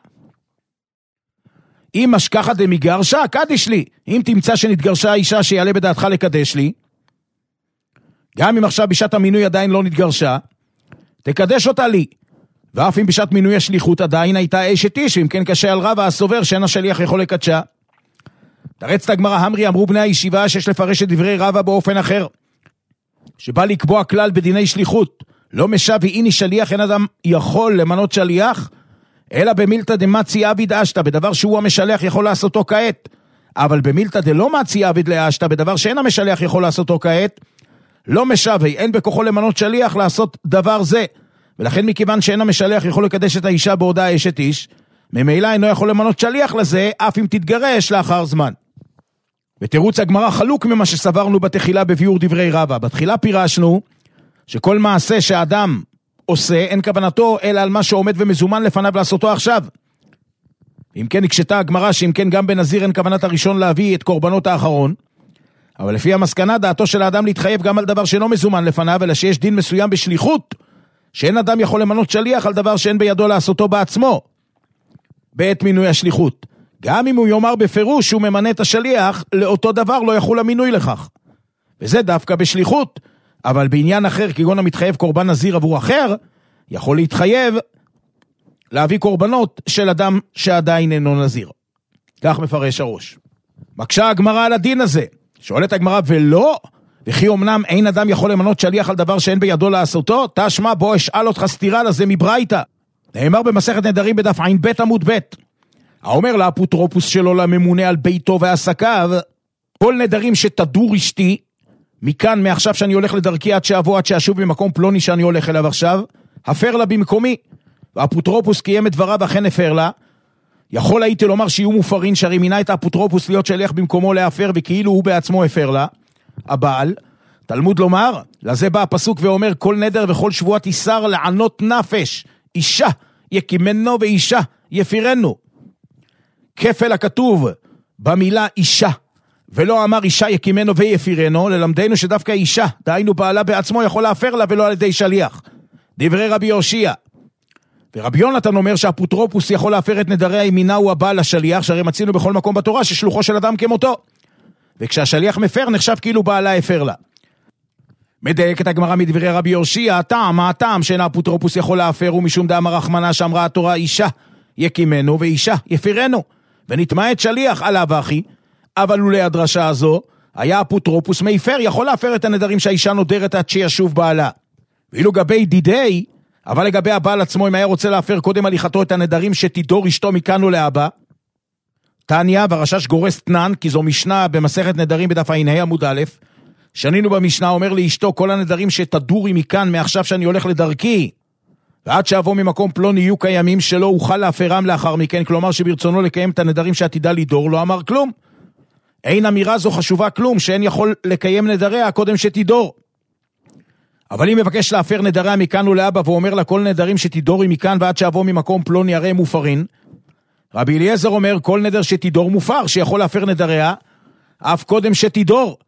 אם משכחת דמגרשה, קדיש לי. אם תמצא שנתגרשה האישה שיעלה בדעתך לקדש לי, גם אם עכשיו בשעת המינוי עדיין לא נתגרשה, תקדש אותה לי. ואף אם בשעת מינוי השליחות עדיין הייתה אשת איש, ואם כן קשה על רבא הסובר שאין השליח יכול לקדשה. תרצת הגמרא המרי, אמרו בני הישיבה שיש לפרש את דברי רבא באופן אחר, שבא לקבוע כלל בדיני שליחות, לא משב ואיני שליח, אין אדם יכול למנות שליח, אלא במילתא דמצי עביד אשתא, בדבר שהוא המשלח יכול לעשותו כעת, אבל במילתא דלא מצי עביד לאשתא, בדבר שאין המשלח יכול לעשותו כעת, לא משב, אין בכוחו למנות שליח לעשות דבר זה, ולכן מכיוון שאין המשלח יכול לקדש את האישה בעודה אשת איש, ממילא אינו יכול למנות שליח לזה, אף אם תתגרש לאחר זמן. ותירוץ הגמרא חלוק ממה שסברנו בתחילה בביאור דברי רבא. בתחילה פירשנו שכל מעשה שאדם עושה, אין כוונתו אלא על מה שעומד ומזומן לפניו לעשותו עכשיו. אם כן הקשתה הגמרא שאם כן גם בנזיר אין כוונת הראשון להביא את קורבנות האחרון, אבל לפי המסקנה דעתו של האדם להתחייב גם על דבר שאינו מזומן לפניו, אלא שיש דין מסוים בשליחות, שאין אדם יכול למנות שליח על דבר שאין בידו לעשותו בעצמו, בעת מינוי השליחות. גם אם הוא יאמר בפירוש שהוא ממנה את השליח, לאותו דבר לא יחול המינוי לכך. וזה דווקא בשליחות, אבל בעניין אחר, כגון המתחייב קורבן נזיר עבור אחר, יכול להתחייב להביא קורבנות של אדם שעדיין אינו נזיר. כך מפרש הראש. מקשה הגמרא על הדין הזה. שואלת הגמרא, ולא, וכי אמנם אין אדם יכול למנות שליח על דבר שאין בידו לעשותו, תשמע בוא אשאל אותך סתירה לזה מברייתא. נאמר במסכת נדרים בדף עין בית עמוד בית. האומר לאפוטרופוס שלו לממונה על ביתו ועסקיו, כל נדרים שתדור אשתי, מכאן מעכשיו שאני הולך לדרכי עד שאבוא עד שאשוב במקום פלוני שאני הולך אליו עכשיו, הפר לה במקומי. והאפוטרופוס קיים את דבריו אכן הפר לה, יכול הייתי לומר שיהיו מופרין שהרי מינה את האפוטרופוס להיות שליח במקומו להפר וכאילו הוא בעצמו הפר לה. הבעל, תלמוד לומר, לזה בא הפסוק ואומר כל נדר וכל שבועת איסר לענות נפש, אישה יקימנו ואישה יפירנו. כפל הכתוב במילה אישה, ולא אמר אישה יקימנו ויפירנו, ללמדנו שדווקא אישה, דהיינו בעלה בעצמו יכול להפר לה ולא על ידי שליח. דברי רבי יושע. ורבי יונתן אומר שהאפוטרופוס יכול להפר את נדרי הימינה הוא הבעל לשליח, שהרי מצינו בכל מקום בתורה ששלוחו של אדם כמותו. וכשהשליח מפר נחשב כאילו בעלה הפר לה. מדייקת הגמרא מדברי רבי יושע, הטעם, הטעם שאין האפוטרופוס יכול להפר הוא משום דאמר רחמנה שאמרה התורה אישה יקימנו ואישה יפירנו. ונתמעט שליח עליו אחי, אבל אולי הדרשה הזו, היה אפוטרופוס מפר, יכול להפר את הנדרים שהאישה נודרת עד שישוב בעלה. ואילו גבי דידי, אבל לגבי הבעל עצמו, אם היה רוצה להפר קודם הליכתו את הנדרים שתידור אשתו מכאן ולהבא, תניא והרשש גורס תנן, כי זו משנה במסכת נדרים בדף ע"ה עמוד א', שנינו במשנה אומר לאשתו, כל הנדרים שתדורי מכאן מעכשיו שאני הולך לדרכי, ועד שאבוא ממקום פלוני יהיו קיימים שלא אוכל להפרם לאחר מכן, כלומר שברצונו לקיים את הנדרים שעתידה לידור, לא אמר כלום. אין אמירה זו חשובה כלום, שאין יכול לקיים נדריה קודם שתידור. אבל אם מבקש להפר נדריה מכאן ולאבא, ואומר לה כל נדרים שתידורי מכאן ועד שאבוא ממקום פלוני הרי מופרין, רבי אליעזר אומר כל נדר שתידור מופר, שיכול להפר נדריה, אף קודם שתידור.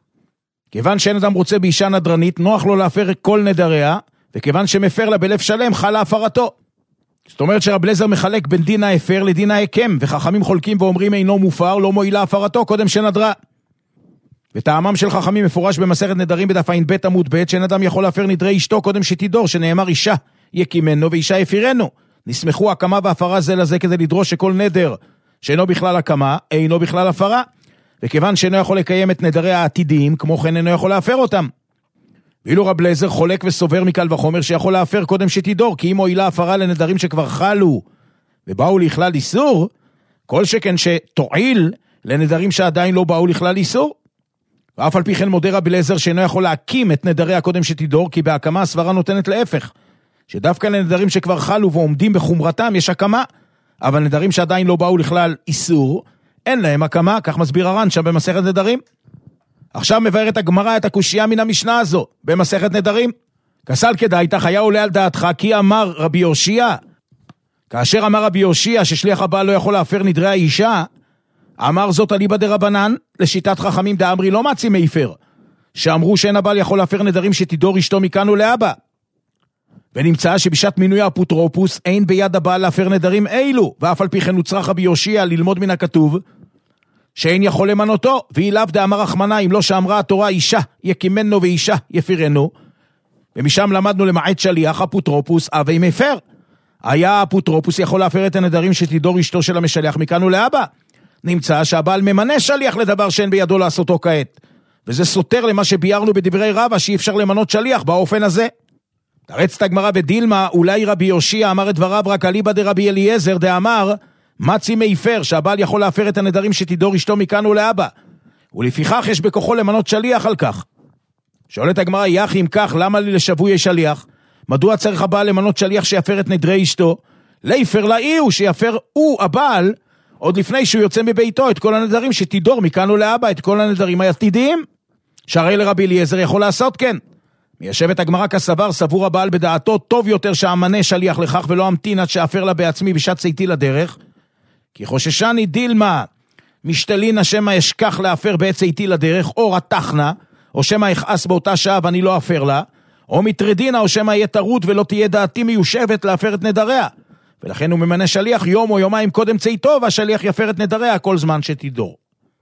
כיוון שאין אדם רוצה באישה נדרנית, נוח לו להפר כל נדריה, וכיוון שמפר לה בלב שלם, חלה הפרתו. זאת אומרת שרב אליעזר מחלק בין דין ההפר לדין ההקם, וחכמים חולקים ואומרים אינו מופר, לא מועילה הפרתו קודם שנדרה. וטעמם של חכמים מפורש במסכת נדרים בדף עין ב' עמוד ב', שאין אדם יכול להפר נדרי אשתו קודם שתידור, שנאמר אישה יקימנו ואישה יפירנו. נסמכו הקמה והפרה זה לזה כדי לדרוש שכל נדר שאינו בכלל הקמה, אינו בכלל הפרה. וכיוון שאינו יכול לקיים את נדרי העתידיים, כמו כן אינו יכול להפר אותם. ואילו רב אליעזר חולק וסובר מקל וחומר שיכול להפר קודם שתידור, כי אם מועילה הפרה לנדרים שכבר חלו ובאו לכלל איסור, כל שכן שתועיל לנדרים שעדיין לא באו לכלל איסור. ואף על פי כן מודה רב אליעזר שאינו יכול להקים את נדריה קודם שתידור, כי בהקמה הסברה נותנת להפך, שדווקא לנדרים שכבר חלו ועומדים בחומרתם יש הקמה, אבל נדרים שעדיין לא באו לכלל איסור, אין להם הקמה, כך מסביר הר"ן שם במסכת נדרים. עכשיו מבארת הגמרא את הקושיה מן המשנה הזו, במסכת נדרים. כסל כדאיתך היה עולה על דעתך, כי אמר רבי יהושע, כאשר אמר רבי יהושע ששליח הבעל לא יכול להפר נדרי האישה, אמר זאת אליבא דרבנן, לשיטת חכמים דאמרי לא מצי מיפר, שאמרו שאין הבעל יכול להפר נדרים שתידור אשתו מכאן ולאבא. ונמצא שבשעת מינוי האפוטרופוס אין ביד הבעל להפר נדרים אילו, ואף על פי כן הוצרך רבי יהושע ללמוד מן הכתוב, שאין יכול למנותו, והיא לאו דאמר רחמנא, אם לא שאמרה התורה אישה יקימנו ואישה יפירנו, ומשם למדנו למעט שליח אפוטרופוס אבי מפר. היה האפוטרופוס יכול להפר את הנדרים שתידור אשתו של המשלח מכאן ולאבא. נמצא שהבעל ממנה שליח לדבר שאין בידו לעשותו כעת, וזה סותר למה שביארנו בדברי רבא שאי אפשר למנות שליח באופן הזה. תרץ את הגמרא בדילמה, אולי רבי יהושע אמר את דבריו רק אליבא דרבי אליעזר דאמר מצי מיפר, שהבעל יכול להפר את הנדרים שתידור אשתו מכאן ולאבא, ולפיכך יש בכוחו למנות שליח על כך. שואלת הגמרא, יחי אם כך, למה לי לשבוי שליח? מדוע צריך הבעל למנות שליח שיפר את נדרי אשתו? ליפר לאי הוא שיפר הוא הבעל עוד לפני שהוא יוצא מביתו את כל הנדרים שתידור מכאן ולאבא, את כל הנדרים העתידיים, שהרי לרבי אליעזר יכול לעשות כן. מיישבת הגמרא כסבר, סבור הבעל בדעתו טוב יותר שאמנה שליח לכך ולא אמתין עד שאפר לה בעצמי בשעת צאתי לדרך, כי חוששני דילמה משתלין השמה אשכח לאפר בעת צאתי לדרך, או רתחנה, או שמה יכעס באותה שעה ואני לא אפר לה, או מטרדינה, או שמה יהיה טרוד ולא תהיה דעתי מיושבת לאפר את נדריה, ולכן הוא ממנה שליח יום או יומיים קודם צאתו, והשליח יפר את נדריה כל זמן שתידור.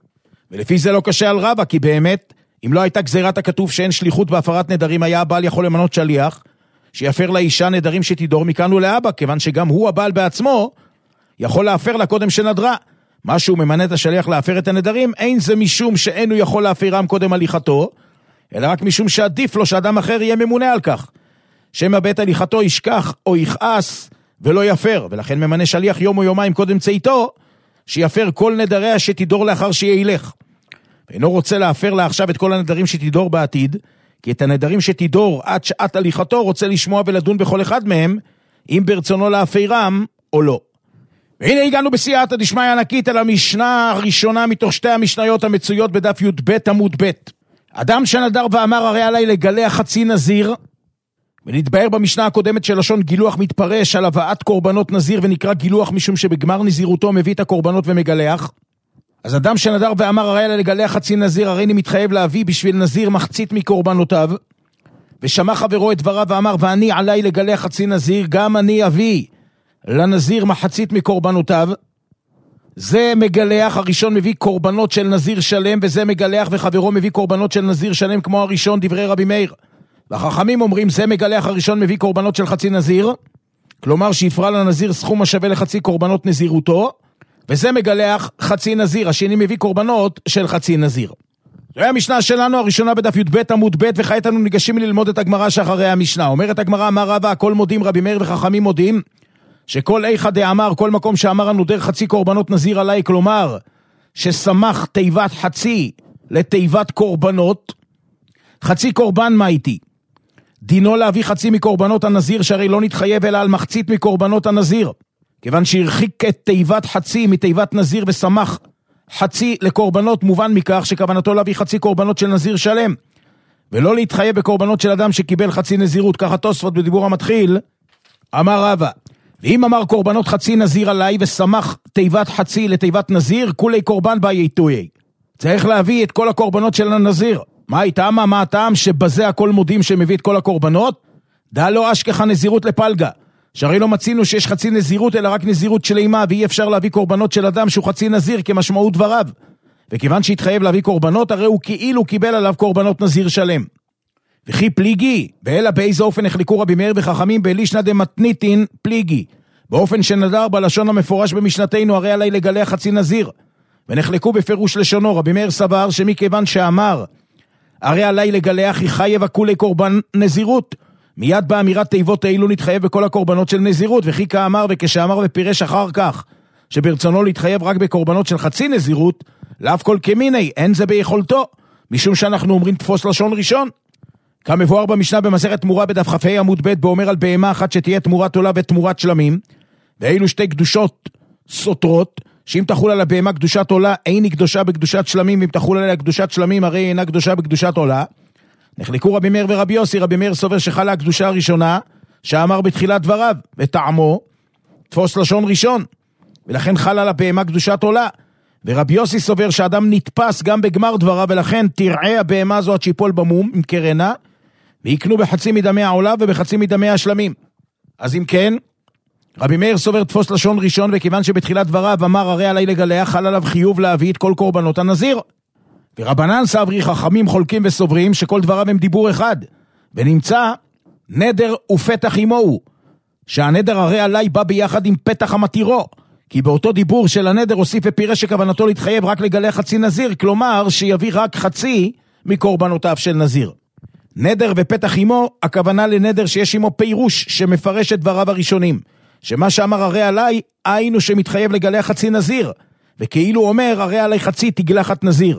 ולפי זה לא קשה על רבא, כי באמת אם לא הייתה גזירת הכתוב שאין שליחות בהפרת נדרים, היה הבעל יכול למנות שליח שיפר לאישה נדרים שתידור מכאן ולאבא, כיוון שגם הוא הבעל בעצמו יכול להפר לה קודם שנדרה. מה שהוא ממנה את השליח להפר את הנדרים, אין זה משום שאין הוא יכול להפרם קודם הליכתו, אלא רק משום שעדיף לו שאדם אחר יהיה ממונה על כך, שמא בעת הליכתו ישכח או יכעס ולא יפר, ולכן ממנה שליח יום או יומיים קודם צאתו שיפר כל נדריה שתידור לאחר שילך. ואינו רוצה להפר לה עכשיו את כל הנדרים שתידור בעתיד, כי את הנדרים שתידור עד שעת הליכתו רוצה לשמוע ולדון בכל אחד מהם, אם ברצונו להפרם או לא. והנה הגענו בסייעתא דשמיא ענקית אל המשנה הראשונה מתוך שתי המשניות המצויות בדף י"ב עמוד ב'. אדם שנדר ואמר הרי עלי לגלח חצי נזיר, ונתבהר במשנה הקודמת שלשון גילוח מתפרש על הבאת קורבנות נזיר, ונקרא גילוח משום שבגמר נזירותו מביא את הקורבנות ומגלח. אז אדם שנדר ואמר הרי עלי לגלח חצי נזיר, הרי אני מתחייב להביא בשביל נזיר מחצית מקורבנותיו, ושמע חברו את דבריו ואמר ואני עלי לגלח חצי נזיר, גם אני אביא לנזיר מחצית מקורבנותיו. זה מגלח, הראשון מביא קורבנות של נזיר שלם, וזה מגלח וחברו מביא קורבנות של נזיר שלם כמו הראשון, דברי רבי מאיר. והחכמים אומרים זה מגלח, הראשון מביא קורבנות של חצי נזיר, כלומר שיפרע לנזיר סכום השווה לחצי קורבנות נזירותו, וזה מגלח חצי נזיר, השני מביא קורבנות של חצי נזיר. זו המשנה שלנו הראשונה בדף י"ב עמוד ב', וכעת אנו ניגשים ללמוד את הגמרא שאחרי המשנה. אומרת הגמרא, אמר רבא, הכל מודים, רבי מאיר וחכמים מודים, שכל איכא דאמר, כל מקום שאמר הנודר חצי קורבנות נזיר עלי, כלומר שסמך תיבת חצי לתיבת קורבנות, חצי קורבן מה איתי? דינו להביא חצי מקורבנות הנזיר, שהרי לא נתחייב אלא על מחצית מקורבנות הנזיר, כיוון שהרחיק את תיבת חצי מתיבת נזיר וסמך חצי לקורבנות, מובן מכך שכוונתו להביא חצי קורבנות של נזיר שלם, ולא להתחייב בקורבנות של אדם שקיבל חצי נזירות, ככה תוספות בדיבור המתחיל, אמר רבא, ואם אמר קורבנות חצי נזיר עליי ושמח תיבת חצי לתיבת נזיר, כולי קורבן בה יתויי. צריך להביא את כל הקורבנות של הנזיר. מה איתם? מה הטעם שבזה הכל מודים שמביא את כל הקורבנות? דע לא אשכח נזירות לפלגה. שהרי לא מצינו שיש חצי נזירות אלא רק נזירות שלמה, ואי אפשר להביא קורבנות של אדם שהוא חצי נזיר כמשמעות דבריו. וכיוון שהתחייב להביא קורבנות, הרי הוא כאילו קיבל עליו קורבנות נזיר שלם. וכי פליגי, ואלה באיזה אופן החליקו רבי מאיר וחכמים באלישנא דמתניתין פליגי, באופן שנדר בלשון המפורש במשנתנו, הרי עלי לגלח חצי נזיר. ונחלקו בפירוש לשונו, רבי מאיר סבר שמכיוון שאמר, הרי עלי לגלח יחייב הכולי קורבן נזירות, מיד באמירת תיבות האלו נתחייב בכל הקורבנות של נזירות, וכי כאמר וכשאמר ופירש אחר כך, שברצונו להתחייב רק בקורבנות של חצי נזירות, לאו כל כמיני, אין זה ביכולתו, משום שאנחנו אומרים תפוס לשון ראשון. כמבואר במשנה במסכת תמורה בדף כ"ה עמוד ב' באומר על בהמה אחת שתהיה תמורת עולה ותמורת שלמים, ואילו שתי קדושות סותרות, שאם תחול על הבהמה קדושת עולה, אין היא קדושה בקדושת שלמים, ואם תחול עליה קדושת שלמים, הרי אינה קדושה בקדושת עולה. נחלקו רבי מאיר ורבי יוסי, רבי מאיר סובר שחלה הקדושה הראשונה, שאמר בתחילת דבריו, וטעמו, תפוס לשון ראשון, ולכן חלה על הבהמה קדושת עולה. ורבי יוסי סובר שאדם נתפס גם בגמר דבריו, ולכן תראה הבהמה הזו עד שיפול במום, עם קרנה, ויקנו בחצי מדמי העולה ובחצי מדמי השלמים. אז אם כן, רבי מאיר סובר תפוס לשון ראשון, וכיוון שבתחילת דבריו אמר הרי עלי לגלח, חל עליו חיוב להביא את כל קורבנות הנזיר. ורבנן סברי חכמים חולקים וסוברים שכל דבריו הם דיבור אחד, ונמצא נדר ופתח עמו, שהנדר הרי עלי בא ביחד עם פתח המתירו, כי באותו דיבור של הנדר הוסיף ופירש שכוונתו להתחייב רק לגלח חצי נזיר, כלומר שיביא רק חצי מקורבנותיו של נזיר. נדר ופתח עמו, הכוונה לנדר שיש עמו פירוש שמפרש את דבריו הראשונים, שמה שאמר הרי עלי, היינו שמתחייב לגלח חצי נזיר, וכאילו אומר הרי עלי חצי תגלחת נזיר.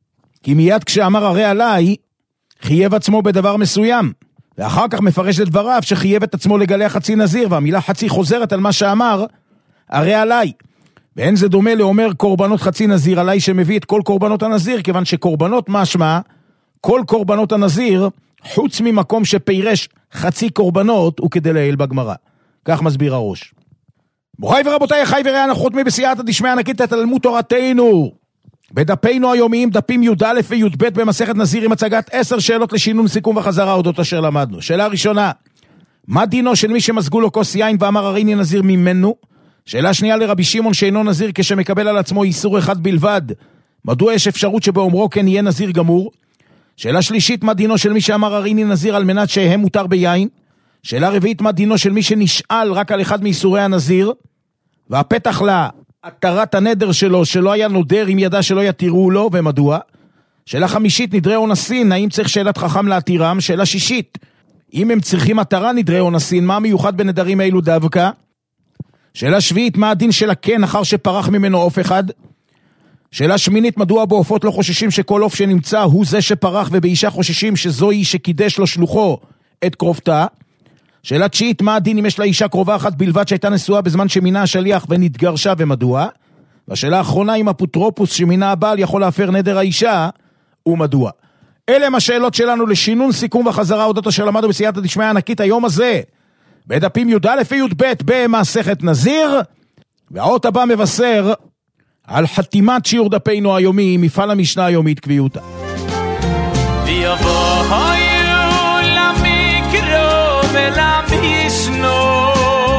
כי מיד כשאמר הרי עלי, חייב עצמו בדבר מסוים, ואחר כך מפרש את דבריו שחייב את עצמו לגלח חצי נזיר, והמילה חצי חוזרת על מה שאמר הרי עלי. ואין זה דומה לאומר קורבנות חצי נזיר עלי שמביא את כל קורבנות הנזיר, כיוון שקורבנות משמע, כל קורבנות הנזיר, חוץ ממקום שפירש חצי קורבנות, הוא כדי להעיל בגמרא. כך מסביר הראש. ברוכים ורבותיי, חי וראה, אנחנו חותמים בסייעתא דשמיא ענקית את תלמוד תורתנו. בדפינו היומיים, דפים י"א וי"ב במסכת נזיר, עם הצגת עשר שאלות לשינון, סיכום וחזרה אודות אשר למדנו. שאלה ראשונה, מה דינו של מי שמזגו לו כוס יין ואמר הריני נזיר ממנו? שאלה שנייה לרבי שמעון שאינו נזיר כשמקבל על עצמו איסור אחד בלבד, מדוע יש אפשרות שבאומרו כן יהיה נזיר גמור? שאלה שלישית, מה דינו של מי שאמר הריני נזיר על מנת שהם מותר ביין? שאלה רביעית, מה דינו של מי שנשאל רק על אחד מאיסורי הנזיר, והפתח להתרת הנדר שלו שלא היה נודר אם ידע שלא יתירו לו, ומדוע? שאלה חמישית, נדרי אונסין, האם צריך שאלת חכם להתירם? שאלה שישית, אם הם צריכים התרה נדרי אונסין, מה מיוחד בנדרים האלו דווקא? שאלה שביעית, מה הדין של הכן אחר שפרח ממנו עוף אחד? שאלה שמינית, מדוע בעופות לא חוששים שכל עוף שנמצא הוא זה שפרח, ובאישה חוששים שזוהי שקידש לו שלוחו את קרובתה? שאלה תשיעית, מה הדין אם יש לה אישה קרובה אחת בלבד שהייתה נשואה בזמן שמינה השליח ונתגרשה, ומדוע? והשאלה האחרונה, אם אפוטרופוס שמינה הבעל יכול להפר נדר האישה, ומדוע? אלה הם השאלות שלנו לשינון, סיכום וחזרה אודות אשר למדנו בסייעתא דשמיא ענקית היום הזה, בדפים י"א וי"ב במסכת נזיר, והאות הבא מבשר על חתימת שיעור דפינו היומי, מפעל המשנה היומית קביעותה. ולמשנו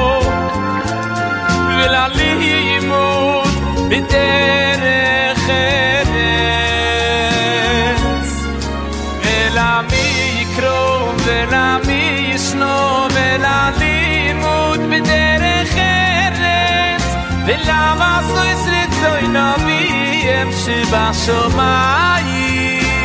וללימוד בדרך ארץ, ולמקרוא ולמשנו וללימוד בדרך ארץ, ולמעשוס רצוי נביאים שבשמיים,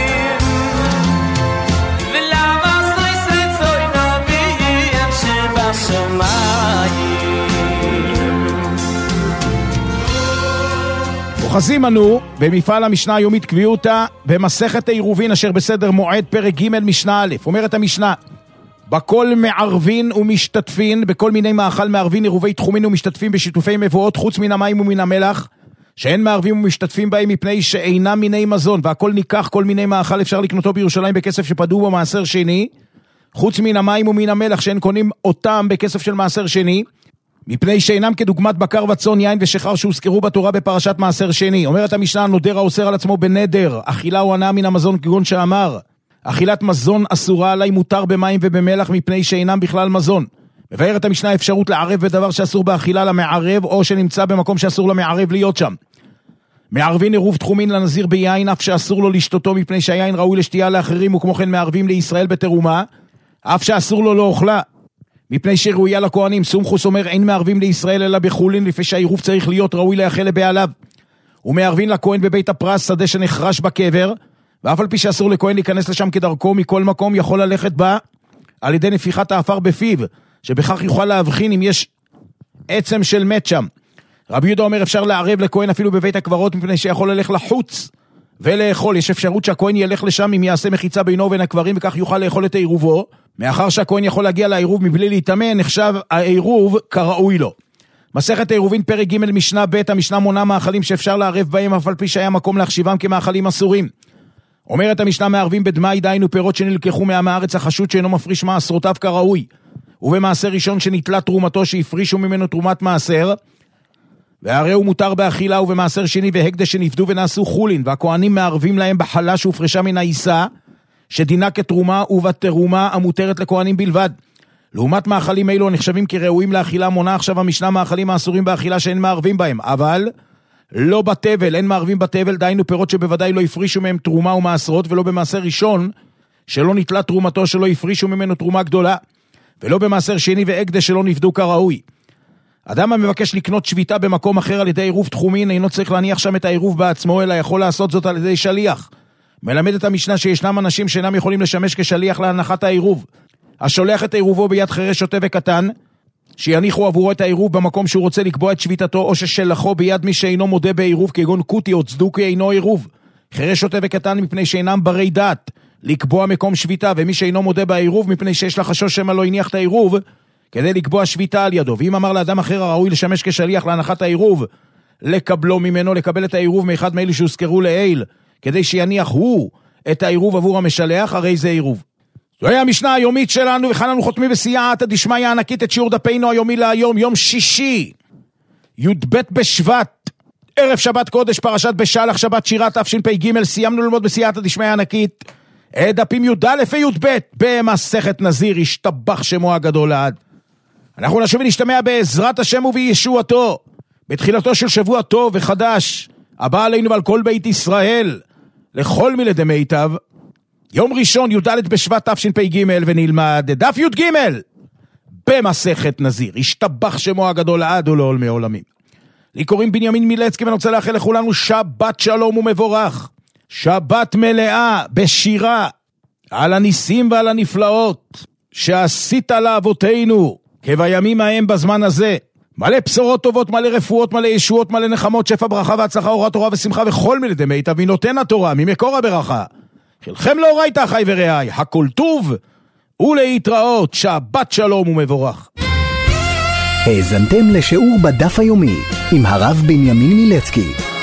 אוחזים אנו במפעל המשנה היומית קביעותה במסכת העירובין אשר בסדר מועד פרק ג' משנה א'. אומרת המשנה, בכל מערבין ומשתתפין, בכל מיני מאכל מערבין עירובי תחומין ומשתתפים בשיתופי מבואות חוץ מן המים ומן המלח, שאין מערבים ומשתתפים בהם מפני שאינם מיני מזון, והכל ניקח, כל מיני מאכל אפשר לקנותו בירושלים בכסף שפדו בו מעשר שני, חוץ מן המים ומן המלח שאין קונים אותם בכסף של מעשר שני, מפני שאינם כדוגמת בקר וצאן, יין ושחר שהוזכרו בתורה בפרשת מעשר שני. אומרת המשנה, הנודר האוסר על עצמו בנדר, אכילה או הנאה מן המזון, כגון שאמר, אכילת מזון אסורה עליי, מותר במים ובמלח מפני שאינם בכלל מזון. מבארת המשנה אפשרות לערב בדבר שאסור באכילה למערב, או שנמצא במקום שאסור למערב להיות שם. מערבין עירוב תחומין לנזיר ביין, אף שאסור לו לשתותו מפני שהיין ראוי לשתייה לאחרים, וכמו כן מערבים לישראל בתרומה, אף שאסור לו לאוכלה. מפני שראויה לכהנים, סומכוס אומר, אין מערבים לישראל אלא בחולין, לפי שהעירוב צריך להיות ראוי לאכל לבעליו. ומערבין לכהן בבית הפרס, שדה שנחרש בקבר, ואף על פי שאסור לכהן להיכנס לשם כדרכו, מכל מקום יכול ללכת בה, על ידי נפיחת האפר בפיו, שבכך יוכל להבחין אם יש עצם של מת שם. רבי יהודה אומר, אפשר לערב לכהן אפילו בבית הקברות, מפני שיכול ללך לחוץ ולאכול. יש אפשרות שהכהן ילך לשם אם יעשה מחיצה בינו ובין הקברים, וכך יוכל לאכול את העירובו. מאחר שהכהן יכול להגיע לעירוב מבלי להתאמן, נחשב העירוב כראוי לו. מסכת העירובין פרק ג' משנה ב', המשנה מונה מאכלים שאפשר לערב בהם, אף על פי שהיה מקום להחשיבם כמאכלים אסורים. אומרת המשנה, מערבים בדמאי, דהיינו פירות שנלקחו מעם הארץ החשוד שאינו מפריש מעשרותיו כראוי, ובמעשר ראשון שנתלה תרומתו שהפרישו ממנו תרומת מעשר, והרי הוא מותר באכילה, ובמעשר שני והקדש שנפדו ונעשו חולין, והכהנים מערבים להם בחלה שהופרשה מן העיסה, שדינה כתרומה ובתרומה המותרת לכהנים בלבד. לעומת מאכלים אלו הנחשבים כראויים לאכילה, מונה עכשיו המשנה מאכלים האסורים באכילה שאין מערבים בהם, אבל לא בתבל, אין מערבים בתבל, דהיינו פירות שבוודאי לא הפרישו מהם תרומה ומעשרות, ולא במעשר ראשון שלא נתלה תרומתו שלא הפרישו ממנו תרומה גדולה, ולא במעשר שני והקדש שלא נפדו כראוי. אדם המבקש לקנות שביתה במקום אחר על ידי עירוב תחומין, אינו צריך להניח שם את העירוב בעצמו, אלא יכול לעשות זאת על ידי שליח. מלמד את המשנה שישנם אנשים שאינם יכולים לשמש כשליח להנחת העירוב. השולח את העירובו ביד חרש שוטה וקטן, שיניחו עבורו את העירוב במקום שהוא רוצה לקבוע את שביתתו, או ששלחו ביד מי שאינו מודה בעירוב, כגון קוטי או צדוקי אינו עירוב. חרש שוטה וקטן מפני שאינם ברי דת לקבוע מקום שביתה, ומי שאינו מודה בעירוב מפני שיש לחשש שמא לא הניח את העירוב כדי לקבוע שביתה על ידו. ואם אמר לאדם אחר הראוי לשמש כשליח להנחת העירוב, לקבלו ממנו, לקבל את העירוב מאחד מאלה שהוזכרו לעיל, כדי שיניח הוא את העירוב עבור המשלח, הרי זה עירוב. זוהי המשנה היומית שלנו, וכאן אנו חותמים בסייעתא דשמיא ענקית את שיעור דפינו היומי להיום, יום שישי, י"ב בשבט, ערב שבת קודש, פרשת בשלח, שבת שירה תשפ"ג. סיימנו ללמוד בסייעתא דשמיא ענקית את דפים י"א וי"ב במסכת נזיר, השתבח שמו הגדול לעד. אנחנו נשוב ונשתמע בעזרת השם ובישועתו בתחילתו של שבוע טוב וחדש הבא עלינו ועל כל בית ישראל לכל מילדי מיטב, יום ראשון י"ד בשבט תשפ"ג, ונלמד דף י"ג במסכת נזיר, השתבח שמו הגדול לעד ולעולמי עולמים. לי קוראים בנימין מילצקי, ואני רוצה לאחל לכולנו שבת שלום ומבורך, שבת מלאה בשירה על הניסים ועל הנפלאות שעשית לאבותינו כבימים ההם בזמן הזה, מלא בשורות טובות, מלא רפואות, מלא ישועות, מלא נחמות, שפע ברכה והצלחה, אורה תורה ושמחה וכל מילדי מיטב, ונותן התורה ממקור הברכה. חלכם לאורייתא אחי ורעי, הכל טוב ולהתראות, שבת שלום ומבורך. האזנתם לשיעור בדף היומי עם הרב בנימין מילצקי.